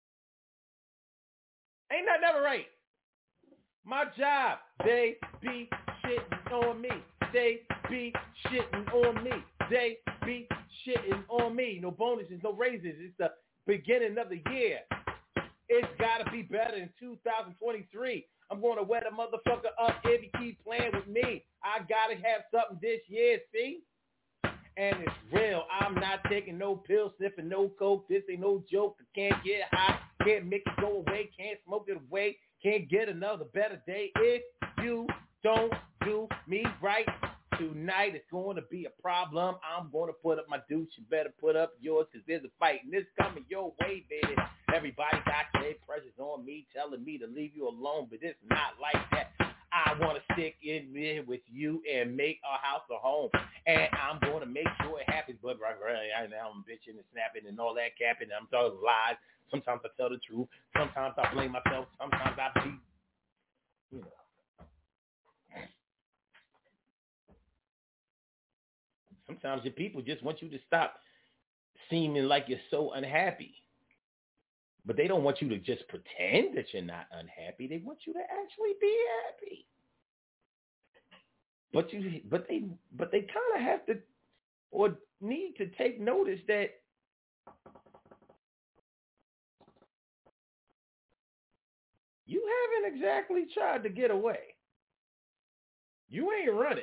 Ain't nothing ever right. My job, they be shitting on me. They be shitting on me. They be shitting on me. No bonuses, no raises. It's the beginning of the year. It's got to be better in two thousand twenty-three. I'm going to wet a motherfucker up if you keep playing with me. I got to have something this year, see? And it's real. I'm not taking no pills, sniffing no coke. This ain't no joke. I can't get high. Can't make it go away. Can't smoke it away. Can't get another better day. If you don't do me right tonight, it's going to be a problem. I'm going to put up my deuce. You better put up yours because there's a fight. And it's coming your way, baby. Everybody got their pressures on me, telling me to leave you alone. But it's not like that. I want to stick in there with you and make our house a home. And I'm going to make sure it happens. But right, right now I'm bitching and snapping and all that capping. And I'm telling lies. Sometimes I tell the truth. Sometimes I blame myself. Sometimes I be, you know. Sometimes your people just want you to stop seeming like you're so unhappy. But they don't want you to just pretend that you're not unhappy. They want you to actually be happy. But you, but they, but they kind of have to, or need to take notice that you haven't exactly tried to get away. You ain't running.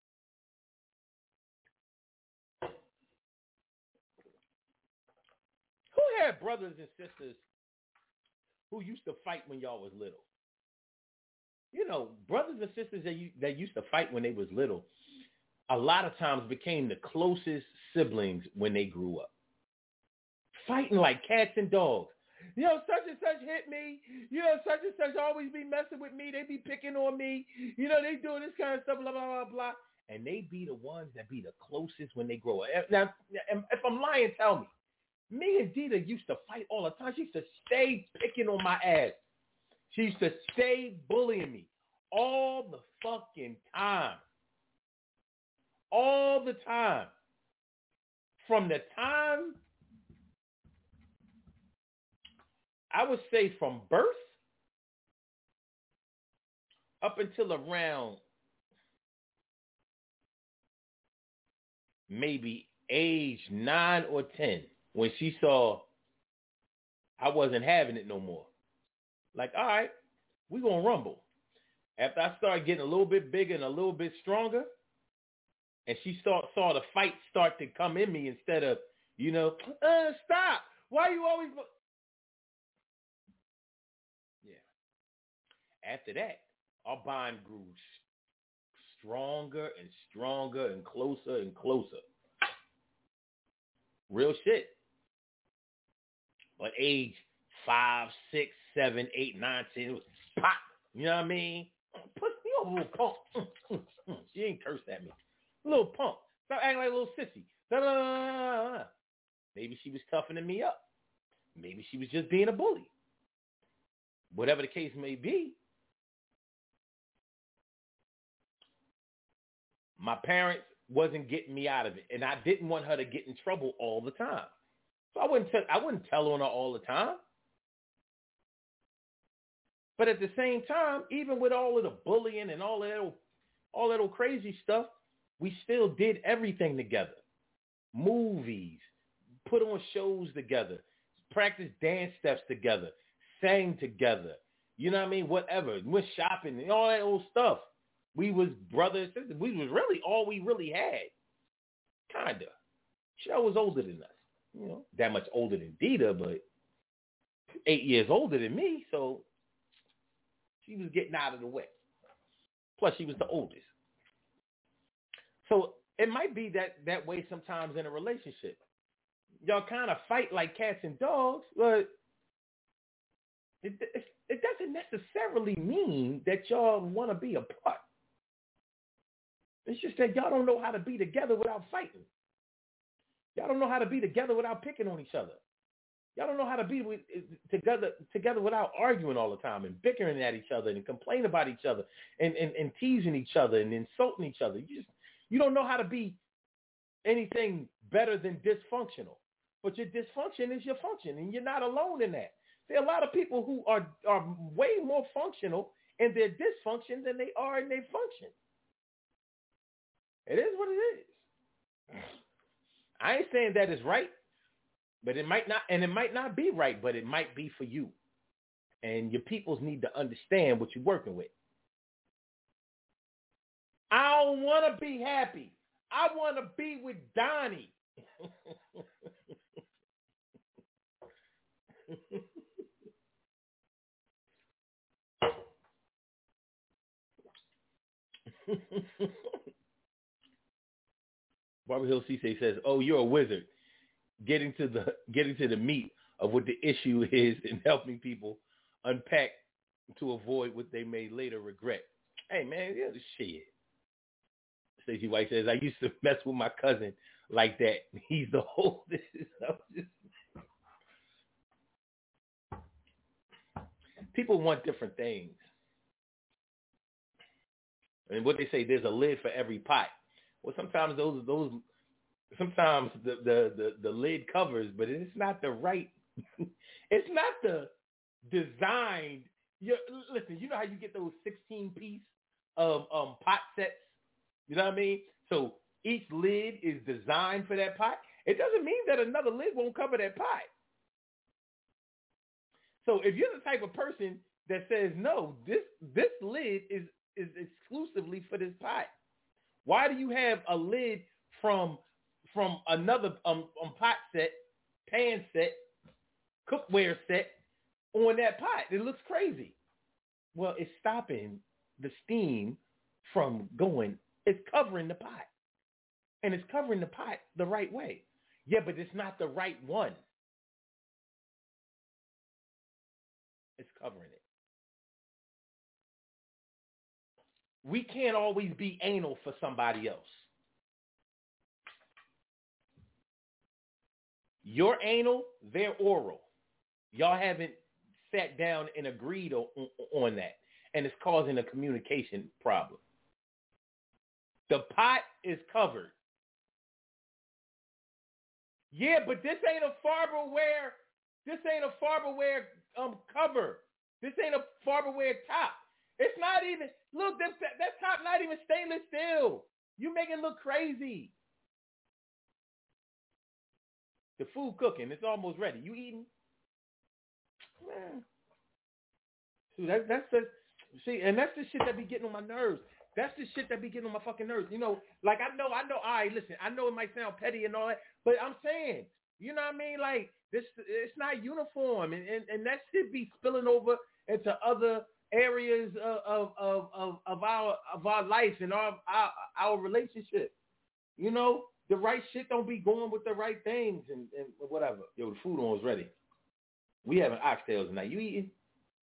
Who had brothers and sisters who used to fight when y'all was little? You know, brothers and sisters that, you, that used to fight when they was little, a lot of times became the closest siblings when they grew up. Fighting like cats and dogs. You know, such and such hit me. You know, such and such always be messing with me. They be picking on me. You know, they doing this kind of stuff, blah, blah, blah, blah. And they be the ones that be the closest when they grow up. Now, if I'm lying, tell me. Me and Dita used to fight all the time. She used to stay picking on my ass. She used to stay bullying me all the fucking time. All the time. From the time, I would say from birth up until around maybe age nine or ten, when she saw I wasn't having it no more. Like, all right, we gonna rumble. After I started getting a little bit bigger and a little bit stronger, and she saw, saw the fight start to come in me instead of, you know, uh, stop. Why you always... Yeah. After that, our bond grew stronger and stronger and closer and closer. Real shit. But age five, six, seven, eight, nine, ten, it was pop. You know what I mean? Push me over, little punk. Mm, mm, mm. She ain't cursed at me. Little punk. Stop acting like a little sissy. Da, da, da, da. Maybe she was toughening me up. Maybe she was just being a bully. Whatever the case may be, my parents wasn't getting me out of it, and I didn't want her to get in trouble all the time. So I wouldn't tell, I wouldn't tell on her all the time. But at the same time, even with all of the bullying and all that old, all that old crazy stuff, we still did everything together. Movies, put on shows together, practice dance steps together, sang together. You know what I mean? Whatever. Went shopping and all that old stuff. We was brothers and sisters. We was really all we really had. Kinda. She was older than us. You know, that much older than Dita, but eight years older than me, so she was getting out of the way. Plus, she was the oldest. So it might be that, that way sometimes in a relationship. Y'all kind of fight like cats and dogs, but it, it, it doesn't necessarily mean that y'all want to be apart. It's just that y'all don't know how to be together without fighting. Y'all don't know how to be together without picking on each other. Y'all don't know how to be with, together together without arguing all the time and bickering at each other and complaining about each other and, and, and teasing each other and insulting each other. You just you don't know how to be anything better than dysfunctional. But your dysfunction is your function, and you're not alone in that. There are a lot of people who are, are way more functional in their dysfunction than they are in their function. It is what it is. I ain't saying that is right, but it might not, and it might not be right, but it might be for you. And your peoples need to understand what you're working with. I don't want to be happy. I want to be with Donnie. Barbara Hill Cisse says, "Oh, you're a wizard, getting to the getting to the meat of what the issue is and helping people unpack to avoid what they may later regret." Hey, man, yeah, shit. Stacey White says, "I used to mess with my cousin like that. He's the oldest." People want different things. And what they say, there's a lid for every pot. Well, sometimes those those sometimes the the, the, the lid covers, but it's not the right. It's not the designed. You, listen, you know how you get those sixteen piece of um, pot sets. You know what I mean? So each lid is designed for that pot. It doesn't mean that another lid won't cover that pot. So if you're the type of person that says, no, this this lid is, is exclusively for this pot, why do you have a lid from from another um, um pot set, pan set, cookware set on that pot? It looks crazy. Well, it's stopping the steam from going. It's covering the pot. And it's covering the pot the right way. Yeah, but it's not the right one. covering it. We can't always be anal for somebody else. Your anal, their oral. Y'all haven't sat down and agreed on, on that, and it's causing a communication problem. The pot is covered. Yeah, but this ain't a Farberware. This ain't a Farberware um cover. This ain't a Farberware top. It's not even. Look, that that top not even stainless steel. You make it look crazy. The food cooking. It's almost ready. You eating? Man. See, that, that's the see, and that's the shit that be getting on my nerves. That's the shit that be getting on my fucking nerves. You know, like I know, I know. All right, listen, I know it might sound petty and all that, but I'm saying, you know what I mean? Like this, it's not uniform, and and, and that shit be spilling over into other areas of of of, of our of our life and our, our our relationship. You know, the right shit don't be going with the right things and, and whatever. Yo, the food on is ready. We having oxtails tonight. You eating?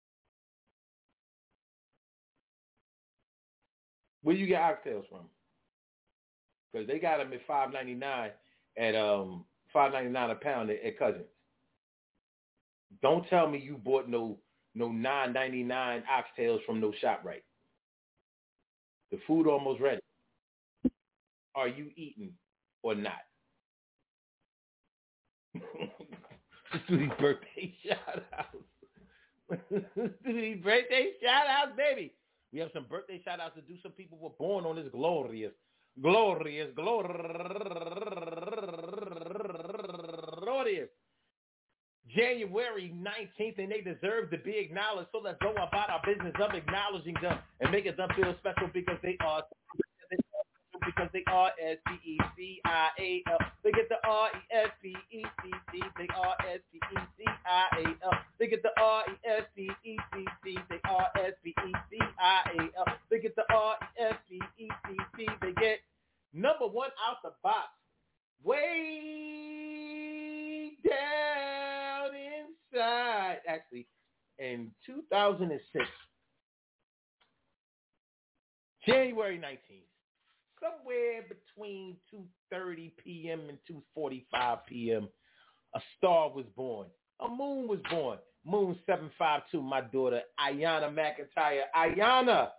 Where you get oxtails from? Because they got them at five ninety-nine at um five ninety-nine a pound at, at Cousins. Don't tell me you bought no no nine ninety-nine oxtails from no ShopRite. The food almost ready. Are you eating or not? Let's do these birthday shout outs. Let's do these birthday shout outs, baby. We have some birthday shout outs to do. Some people were born on this glorious, glorious, glorious January nineteenth, and they deserve to be acknowledged. So let's go about our business of acknowledging them and making them feel special because they are because they are S P E C I A L. They get the R E S P E C T. They are S P E C I A L. They get the R E S P E C T. They are S P E C I A L. They get the R E S P E C T. They get number one out the box. Way down inside. Actually, in two thousand six, January nineteenth. Somewhere between two thirty p.m. and two forty-five p.m., a star was born. A moon was born. Moon seven five two, my daughter, Ayana McIntyre. Ayana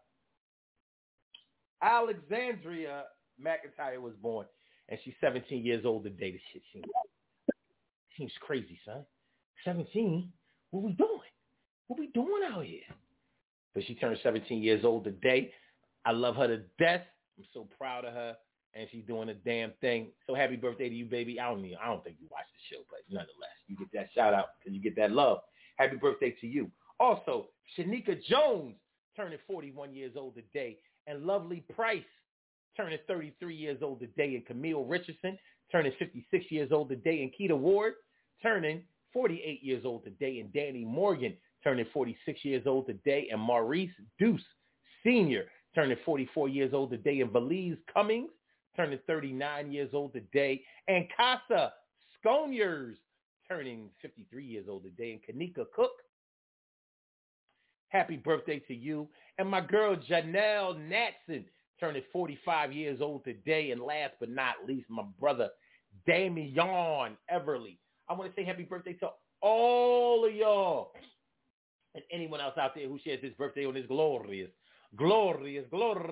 Alexandria McIntyre was born, and she's seventeen years old today. This shit seems, seems crazy, son. seventeen? What we doing? What we doing out here? But she turned seventeen years old today. I love her to death. I'm so proud of her, and she's doing a damn thing. So happy birthday to you, baby. I don't need, I don't think you watch the show, but nonetheless, you get that shout out because you get that love. Happy birthday to you. Also, Shanika Jones turning forty-one years old today, and Lovely Price turning thirty-three years old today, and Camille Richardson turning fifty-six years old today, and Keita Ward turning forty-eight years old today, and Danny Morgan turning forty-six years old today, and Maurice Deuce Senior turning forty-four years old today, and Belize Cummings turning thirty-nine years old today, and Casa Sconiers turning fifty-three years old today, and Kanika Cook, happy birthday to you, and my girl Janelle Natson turning forty-five years old today, and last but not least, my brother Damian Everly. I want to say happy birthday to all of y'all and anyone else out there who shares this birthday on this glorious Glorious,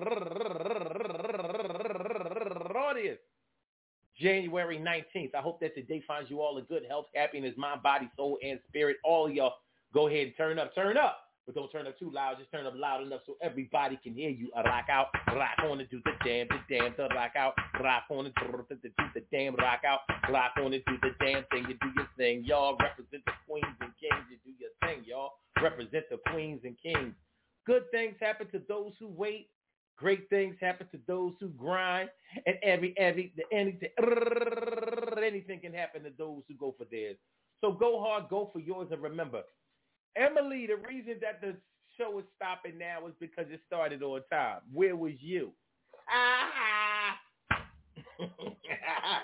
glorious January nineteenth. I hope that today finds you all in good health, happiness, mind, body, soul, and spirit. All of y'all, go ahead and turn up, turn up. But don't turn up too loud. Just turn up loud enough so everybody can hear you. Rock out, rock on and do the damn, the damn, the rock out. Rock on and do the, the, the damn, rock out. Rock on and do the damn thing. You do your thing. Y'all represent the queens and kings. You do your thing, y'all. Represent the queens and kings. Good things happen to those who wait. Great things happen to those who grind. And every, every, the anything, anything can happen to those who go for theirs. So go hard, go for yours. And remember, Emily, the reason that the show is stopping now is because it started on time. Where was you? Ah!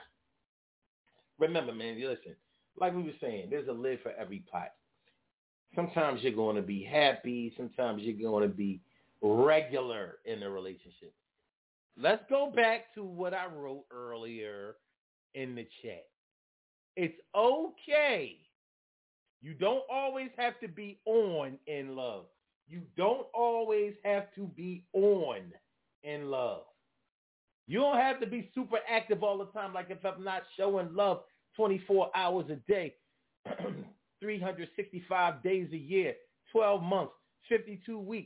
Remember, man, listen, like we were saying, there's a lid for every pot. Sometimes you're going to be happy. Sometimes you're going to be regular in the relationship. Let's go back to what I wrote earlier in the chat. It's okay. You don't always have to be on in love. You don't always have to be on in love. You don't have to be super active all the time. Like if I'm not showing love twenty-four hours a day, three hundred sixty-five days a year, twelve months, fifty-two weeks.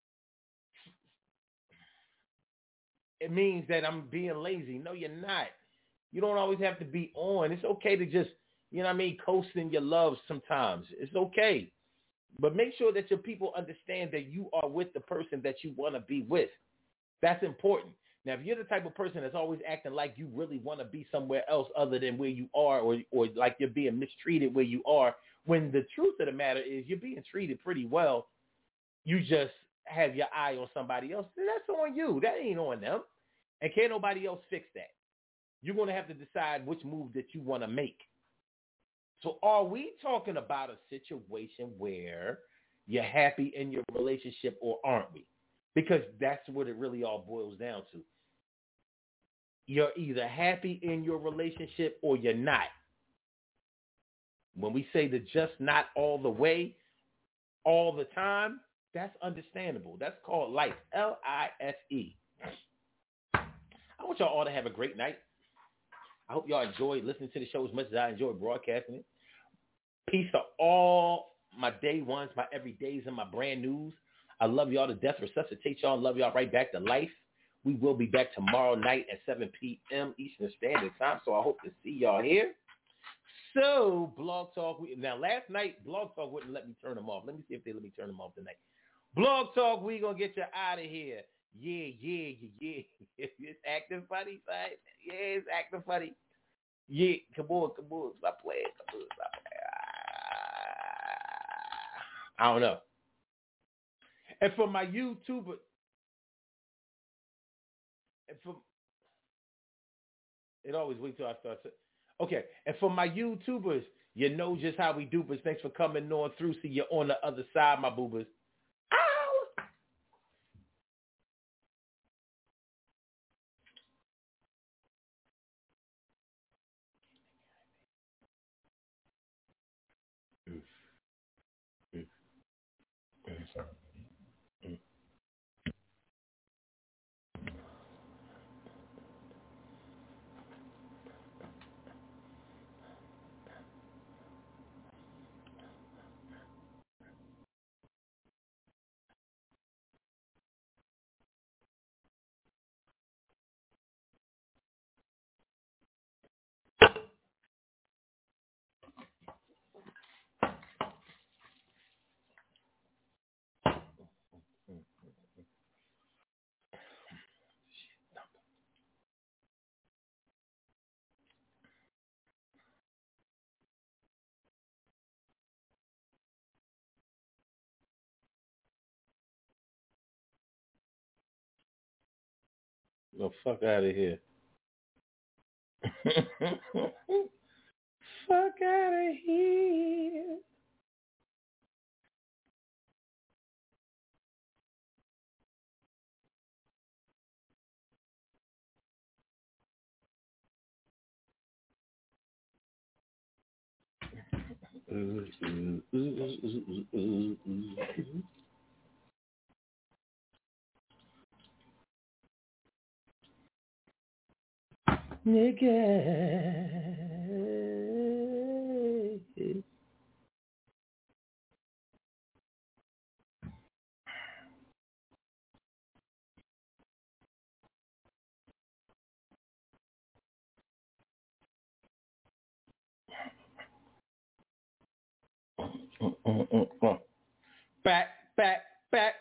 It means that I'm being lazy. No, you're not. You don't always have to be on. It's okay to just, you know what I mean, coast in your love sometimes. It's okay. But make sure that your people understand that you are with the person that you want to be with. That's important. Now, if you're the type of person that's always acting like you really want to be somewhere else other than where you are, or, or like you're being mistreated where you are, when the truth of the matter is you're being treated pretty well, you just have your eye on somebody else, then that's on you. That ain't on them. And can't nobody else fix that. You're going to have to decide which move that you want to make. So are we talking about a situation where you're happy in your relationship, or aren't we? Because that's what it really all boils down to. You're either happy in your relationship or you're not. When we say the just not all the way, all the time, that's understandable. That's called life, L I S E. I want y'all all to have a great night. I hope y'all enjoyed listening to the show as much as I enjoyed broadcasting it. Peace to all my day ones, my everydays, and my brand news. I love y'all to death. Resuscitate y'all and love y'all right back to life. We will be back tomorrow night at seven p.m. Eastern Standard Time, so I hope to see y'all here. So, Blog Talk. We, now, last night, Blog Talk wouldn't let me turn them off. Let me see if they let me turn them off tonight. Blog Talk, we going to get you out of here. Yeah, yeah, yeah, yeah. It's acting funny, right? Yeah, it's acting funny. Yeah, come on, come on. Stop playing. Come on, stop playing. I don't know. And for my YouTuber, and for, it always waits till I start. Okay, and for my YouTubers, you know just how we do, but thanks for coming on through. See you on the other side, my boobers. Ow! Mm, mm, mm, mm. No, fuck out of here. Fuck out of here. Ooh, ooh, ooh, ooh, ooh, ooh, ooh. Nigga. Mm, mm, mm, mm. Back, back, back.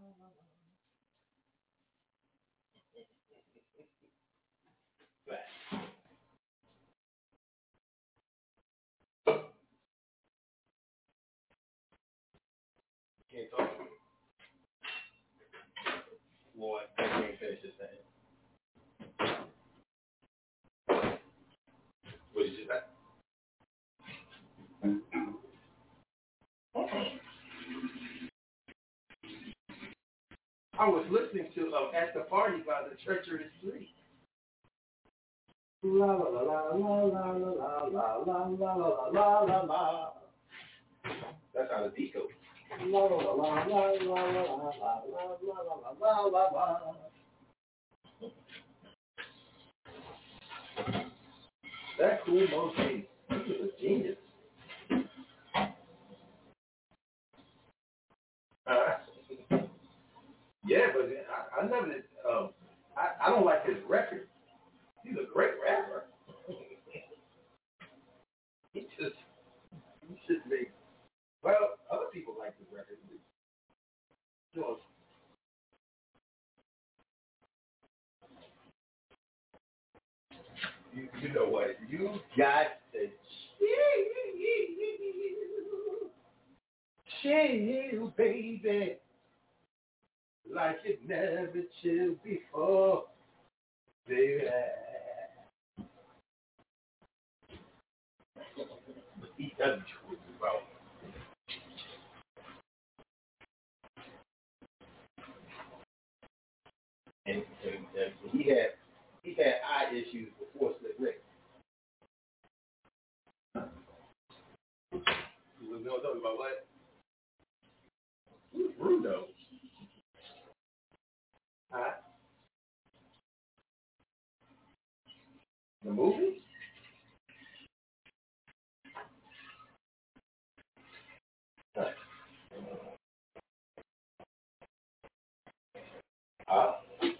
Can't talk to me. Lord, I can't finish this thing. What did you say? I was listening to um, At the Party by the Treacherous Three. La la la la la la la la la la la la la la. That's how the beat goes. La la la la la la la la la la la la. That Kool Moe Dee, he was a genius. Uh, yeah, but I, I never. Um, I, I don't like his record. He's a great rapper. he just, he just makes. Well, other people like his record. You know, you, you know what? You got to chill, chill, baby, like it never chilled before, baby. He doesn't choose about. And, and, and he had he had eye issues before Slick Rick. You know talking about what? Who's Bruno? Huh? The movie? Huh? Uh,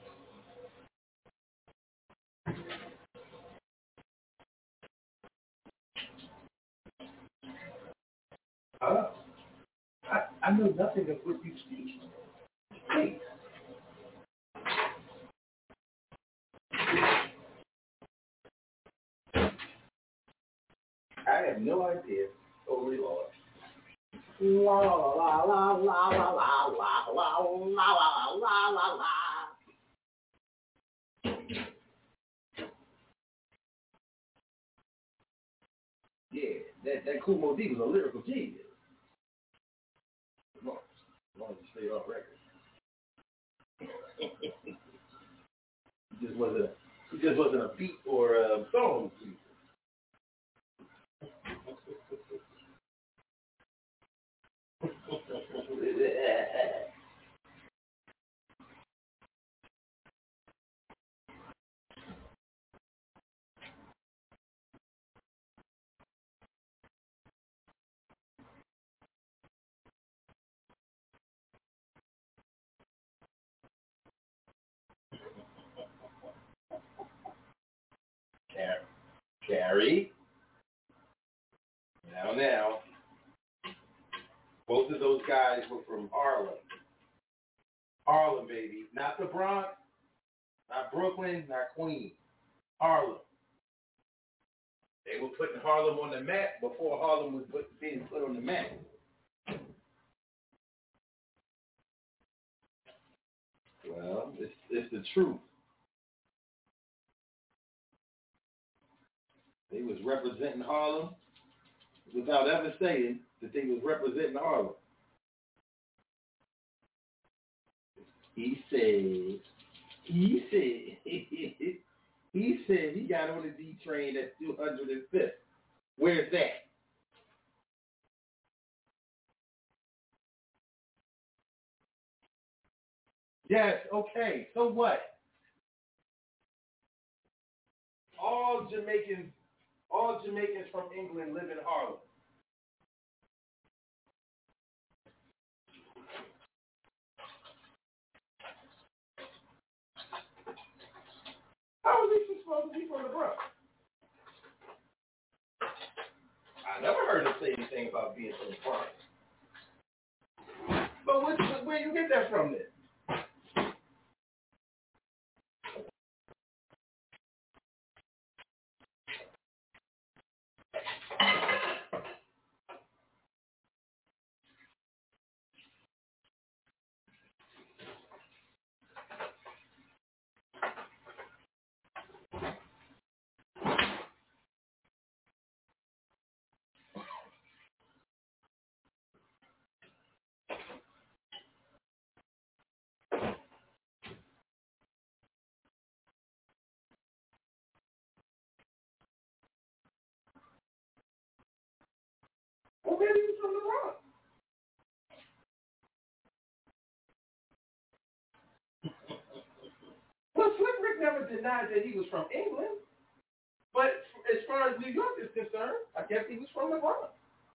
uh, I, I know nothing of what you speak. Hey. I have no idea. Totally lost. La la la la la la la la la la la la la. Yeah, that that Kool Moe Dee was a lyrical genius. Come on, as long as you stay off record. It just wasn't. It just wasn't a beat or a song. Carrie. Now, now. Both of those guys were from Harlem. Harlem, baby. Not the Bronx, not Brooklyn, not Queens. Harlem. They were putting Harlem on the map before Harlem was put, being put on the map. Well, it's, it's the truth. They was representing Harlem without ever saying that they was representing Harlem. He said, he said, he said he got on the D train at two hundred fifth. Where's that? Yes, okay, so what? All Jamaicans, all Jamaicans from England live in Harlem. How are they supposed to be from the Bronx? I never heard him say anything about being from the Bronx. But what, where you get that from then? said he was from the Bronx. Well, Slick Rick never denied that he was from England. But as far as New York is concerned, I guess he was from the Bronx.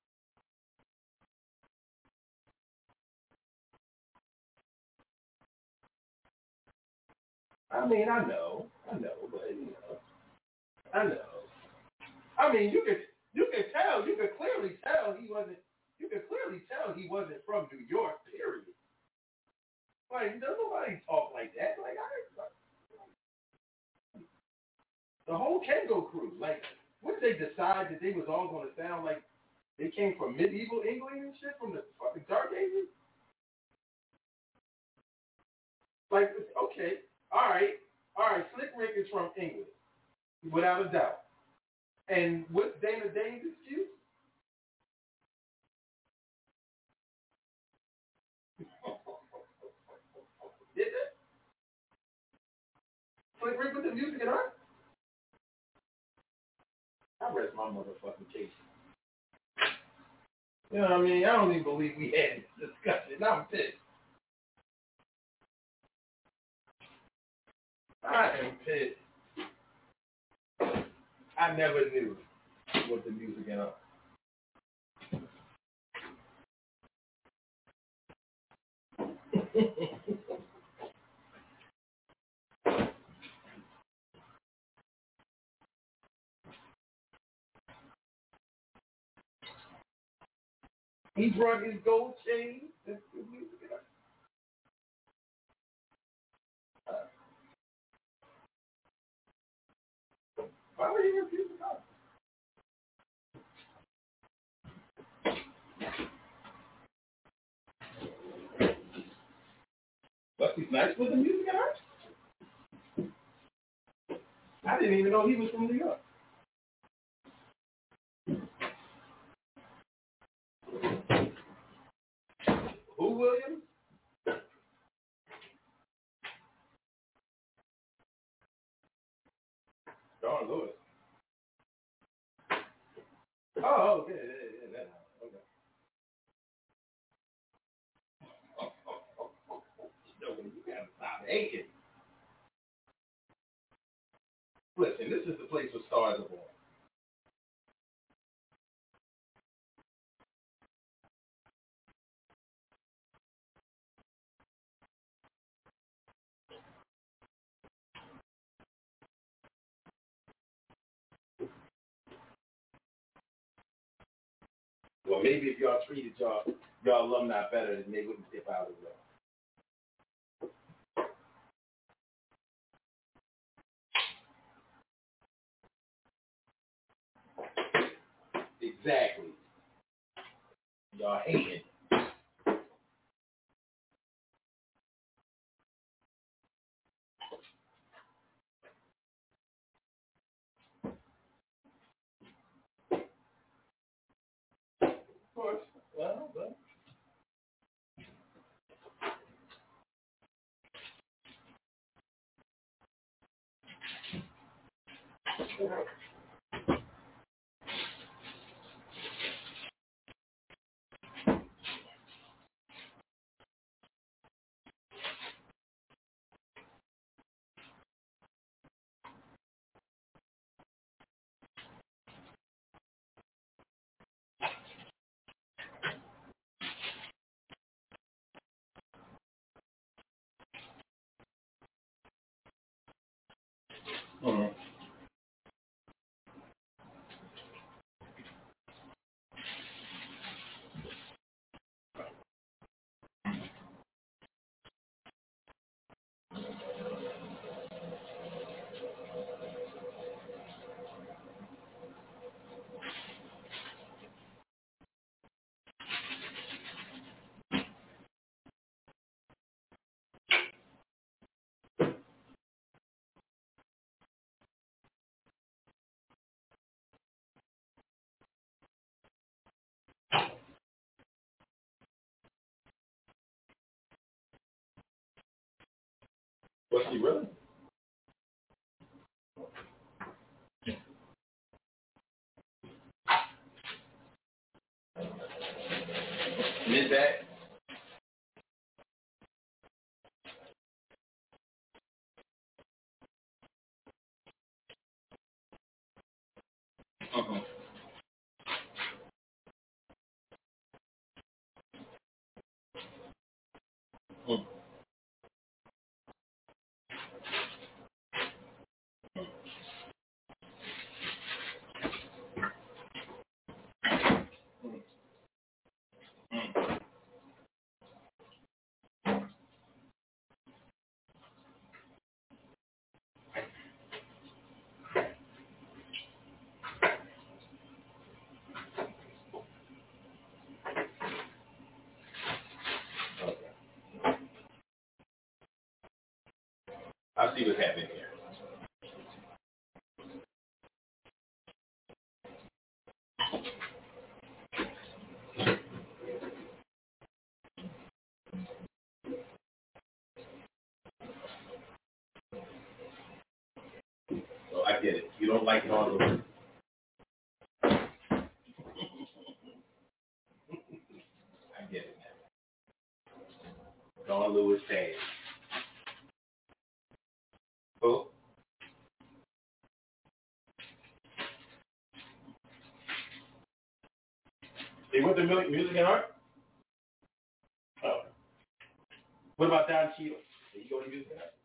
I mean, I know, I know, but you know, I know. I mean, you could, you could tell, you could clearly tell he wasn't. You could clearly tell he wasn't from New York. Period. Like, does nobody talk like that? Like, I, the whole Kengo crew, like, what did they decide that they was all going to sound like they came from medieval England and shit from the fucking Dark Ages? Like, okay, all right, all right, Slick Rick is from England, without a doubt. And what's Dana Dane's excuse? Did it? Slick Rick with the music and art? I rest my motherfucking case. You know what I mean? I don't even believe we had this discussion. I'm pissed. I am pissed. I never knew what the music and art. He brought his gold chain. That's the music and art. Why would he refuse to come? Wesley Snipes was the music and art? I didn't even know he was from New York. Who, Williams? John Lewis. Oh, okay, yeah, yeah, yeah, okay. Oh, oh, oh, oh, oh. No, you gotta stop hating. Listen, this is the place where stars are born. Well, maybe if y'all treated y'all y'all alumni better, then they wouldn't dip out of there. Exactly. Y'all hating. Of course. Well, well. Mm-hmm. Was he really? Miss that? Uh-huh. Mm. I'll see what's happening here. So I get it. You don't like it all the way. I get it now. Dawn Lewis saying. Who? They went to music and art? Oh. What about Don Cheadle? Did you go to music and art?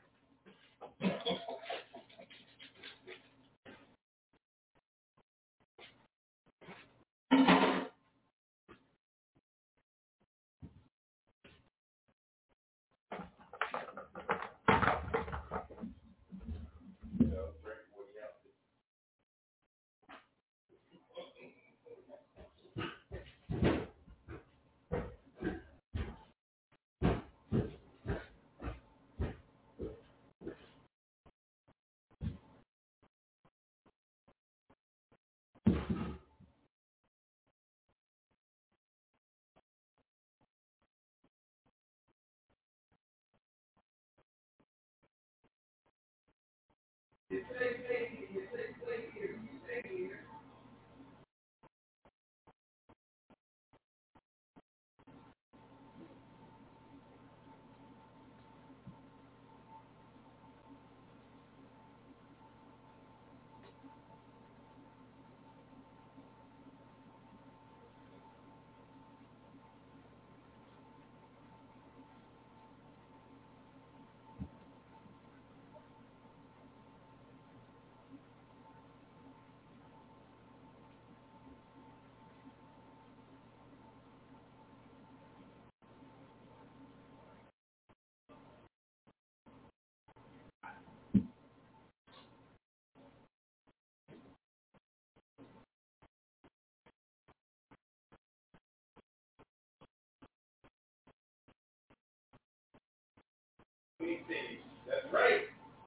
That's right.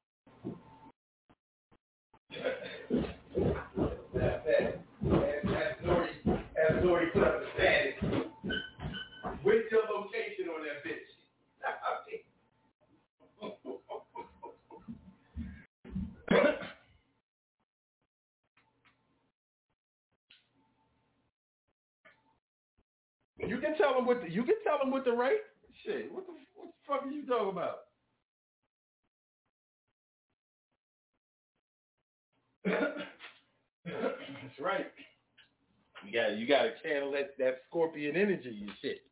That's that. That's Dory. That's Dory put up the standard. Where's your location on that bitch? You can tell them what the, you can tell them what the right shit. What the what the fuck are you talking about? That's right. You got you got to channel that, that scorpion energy and shit.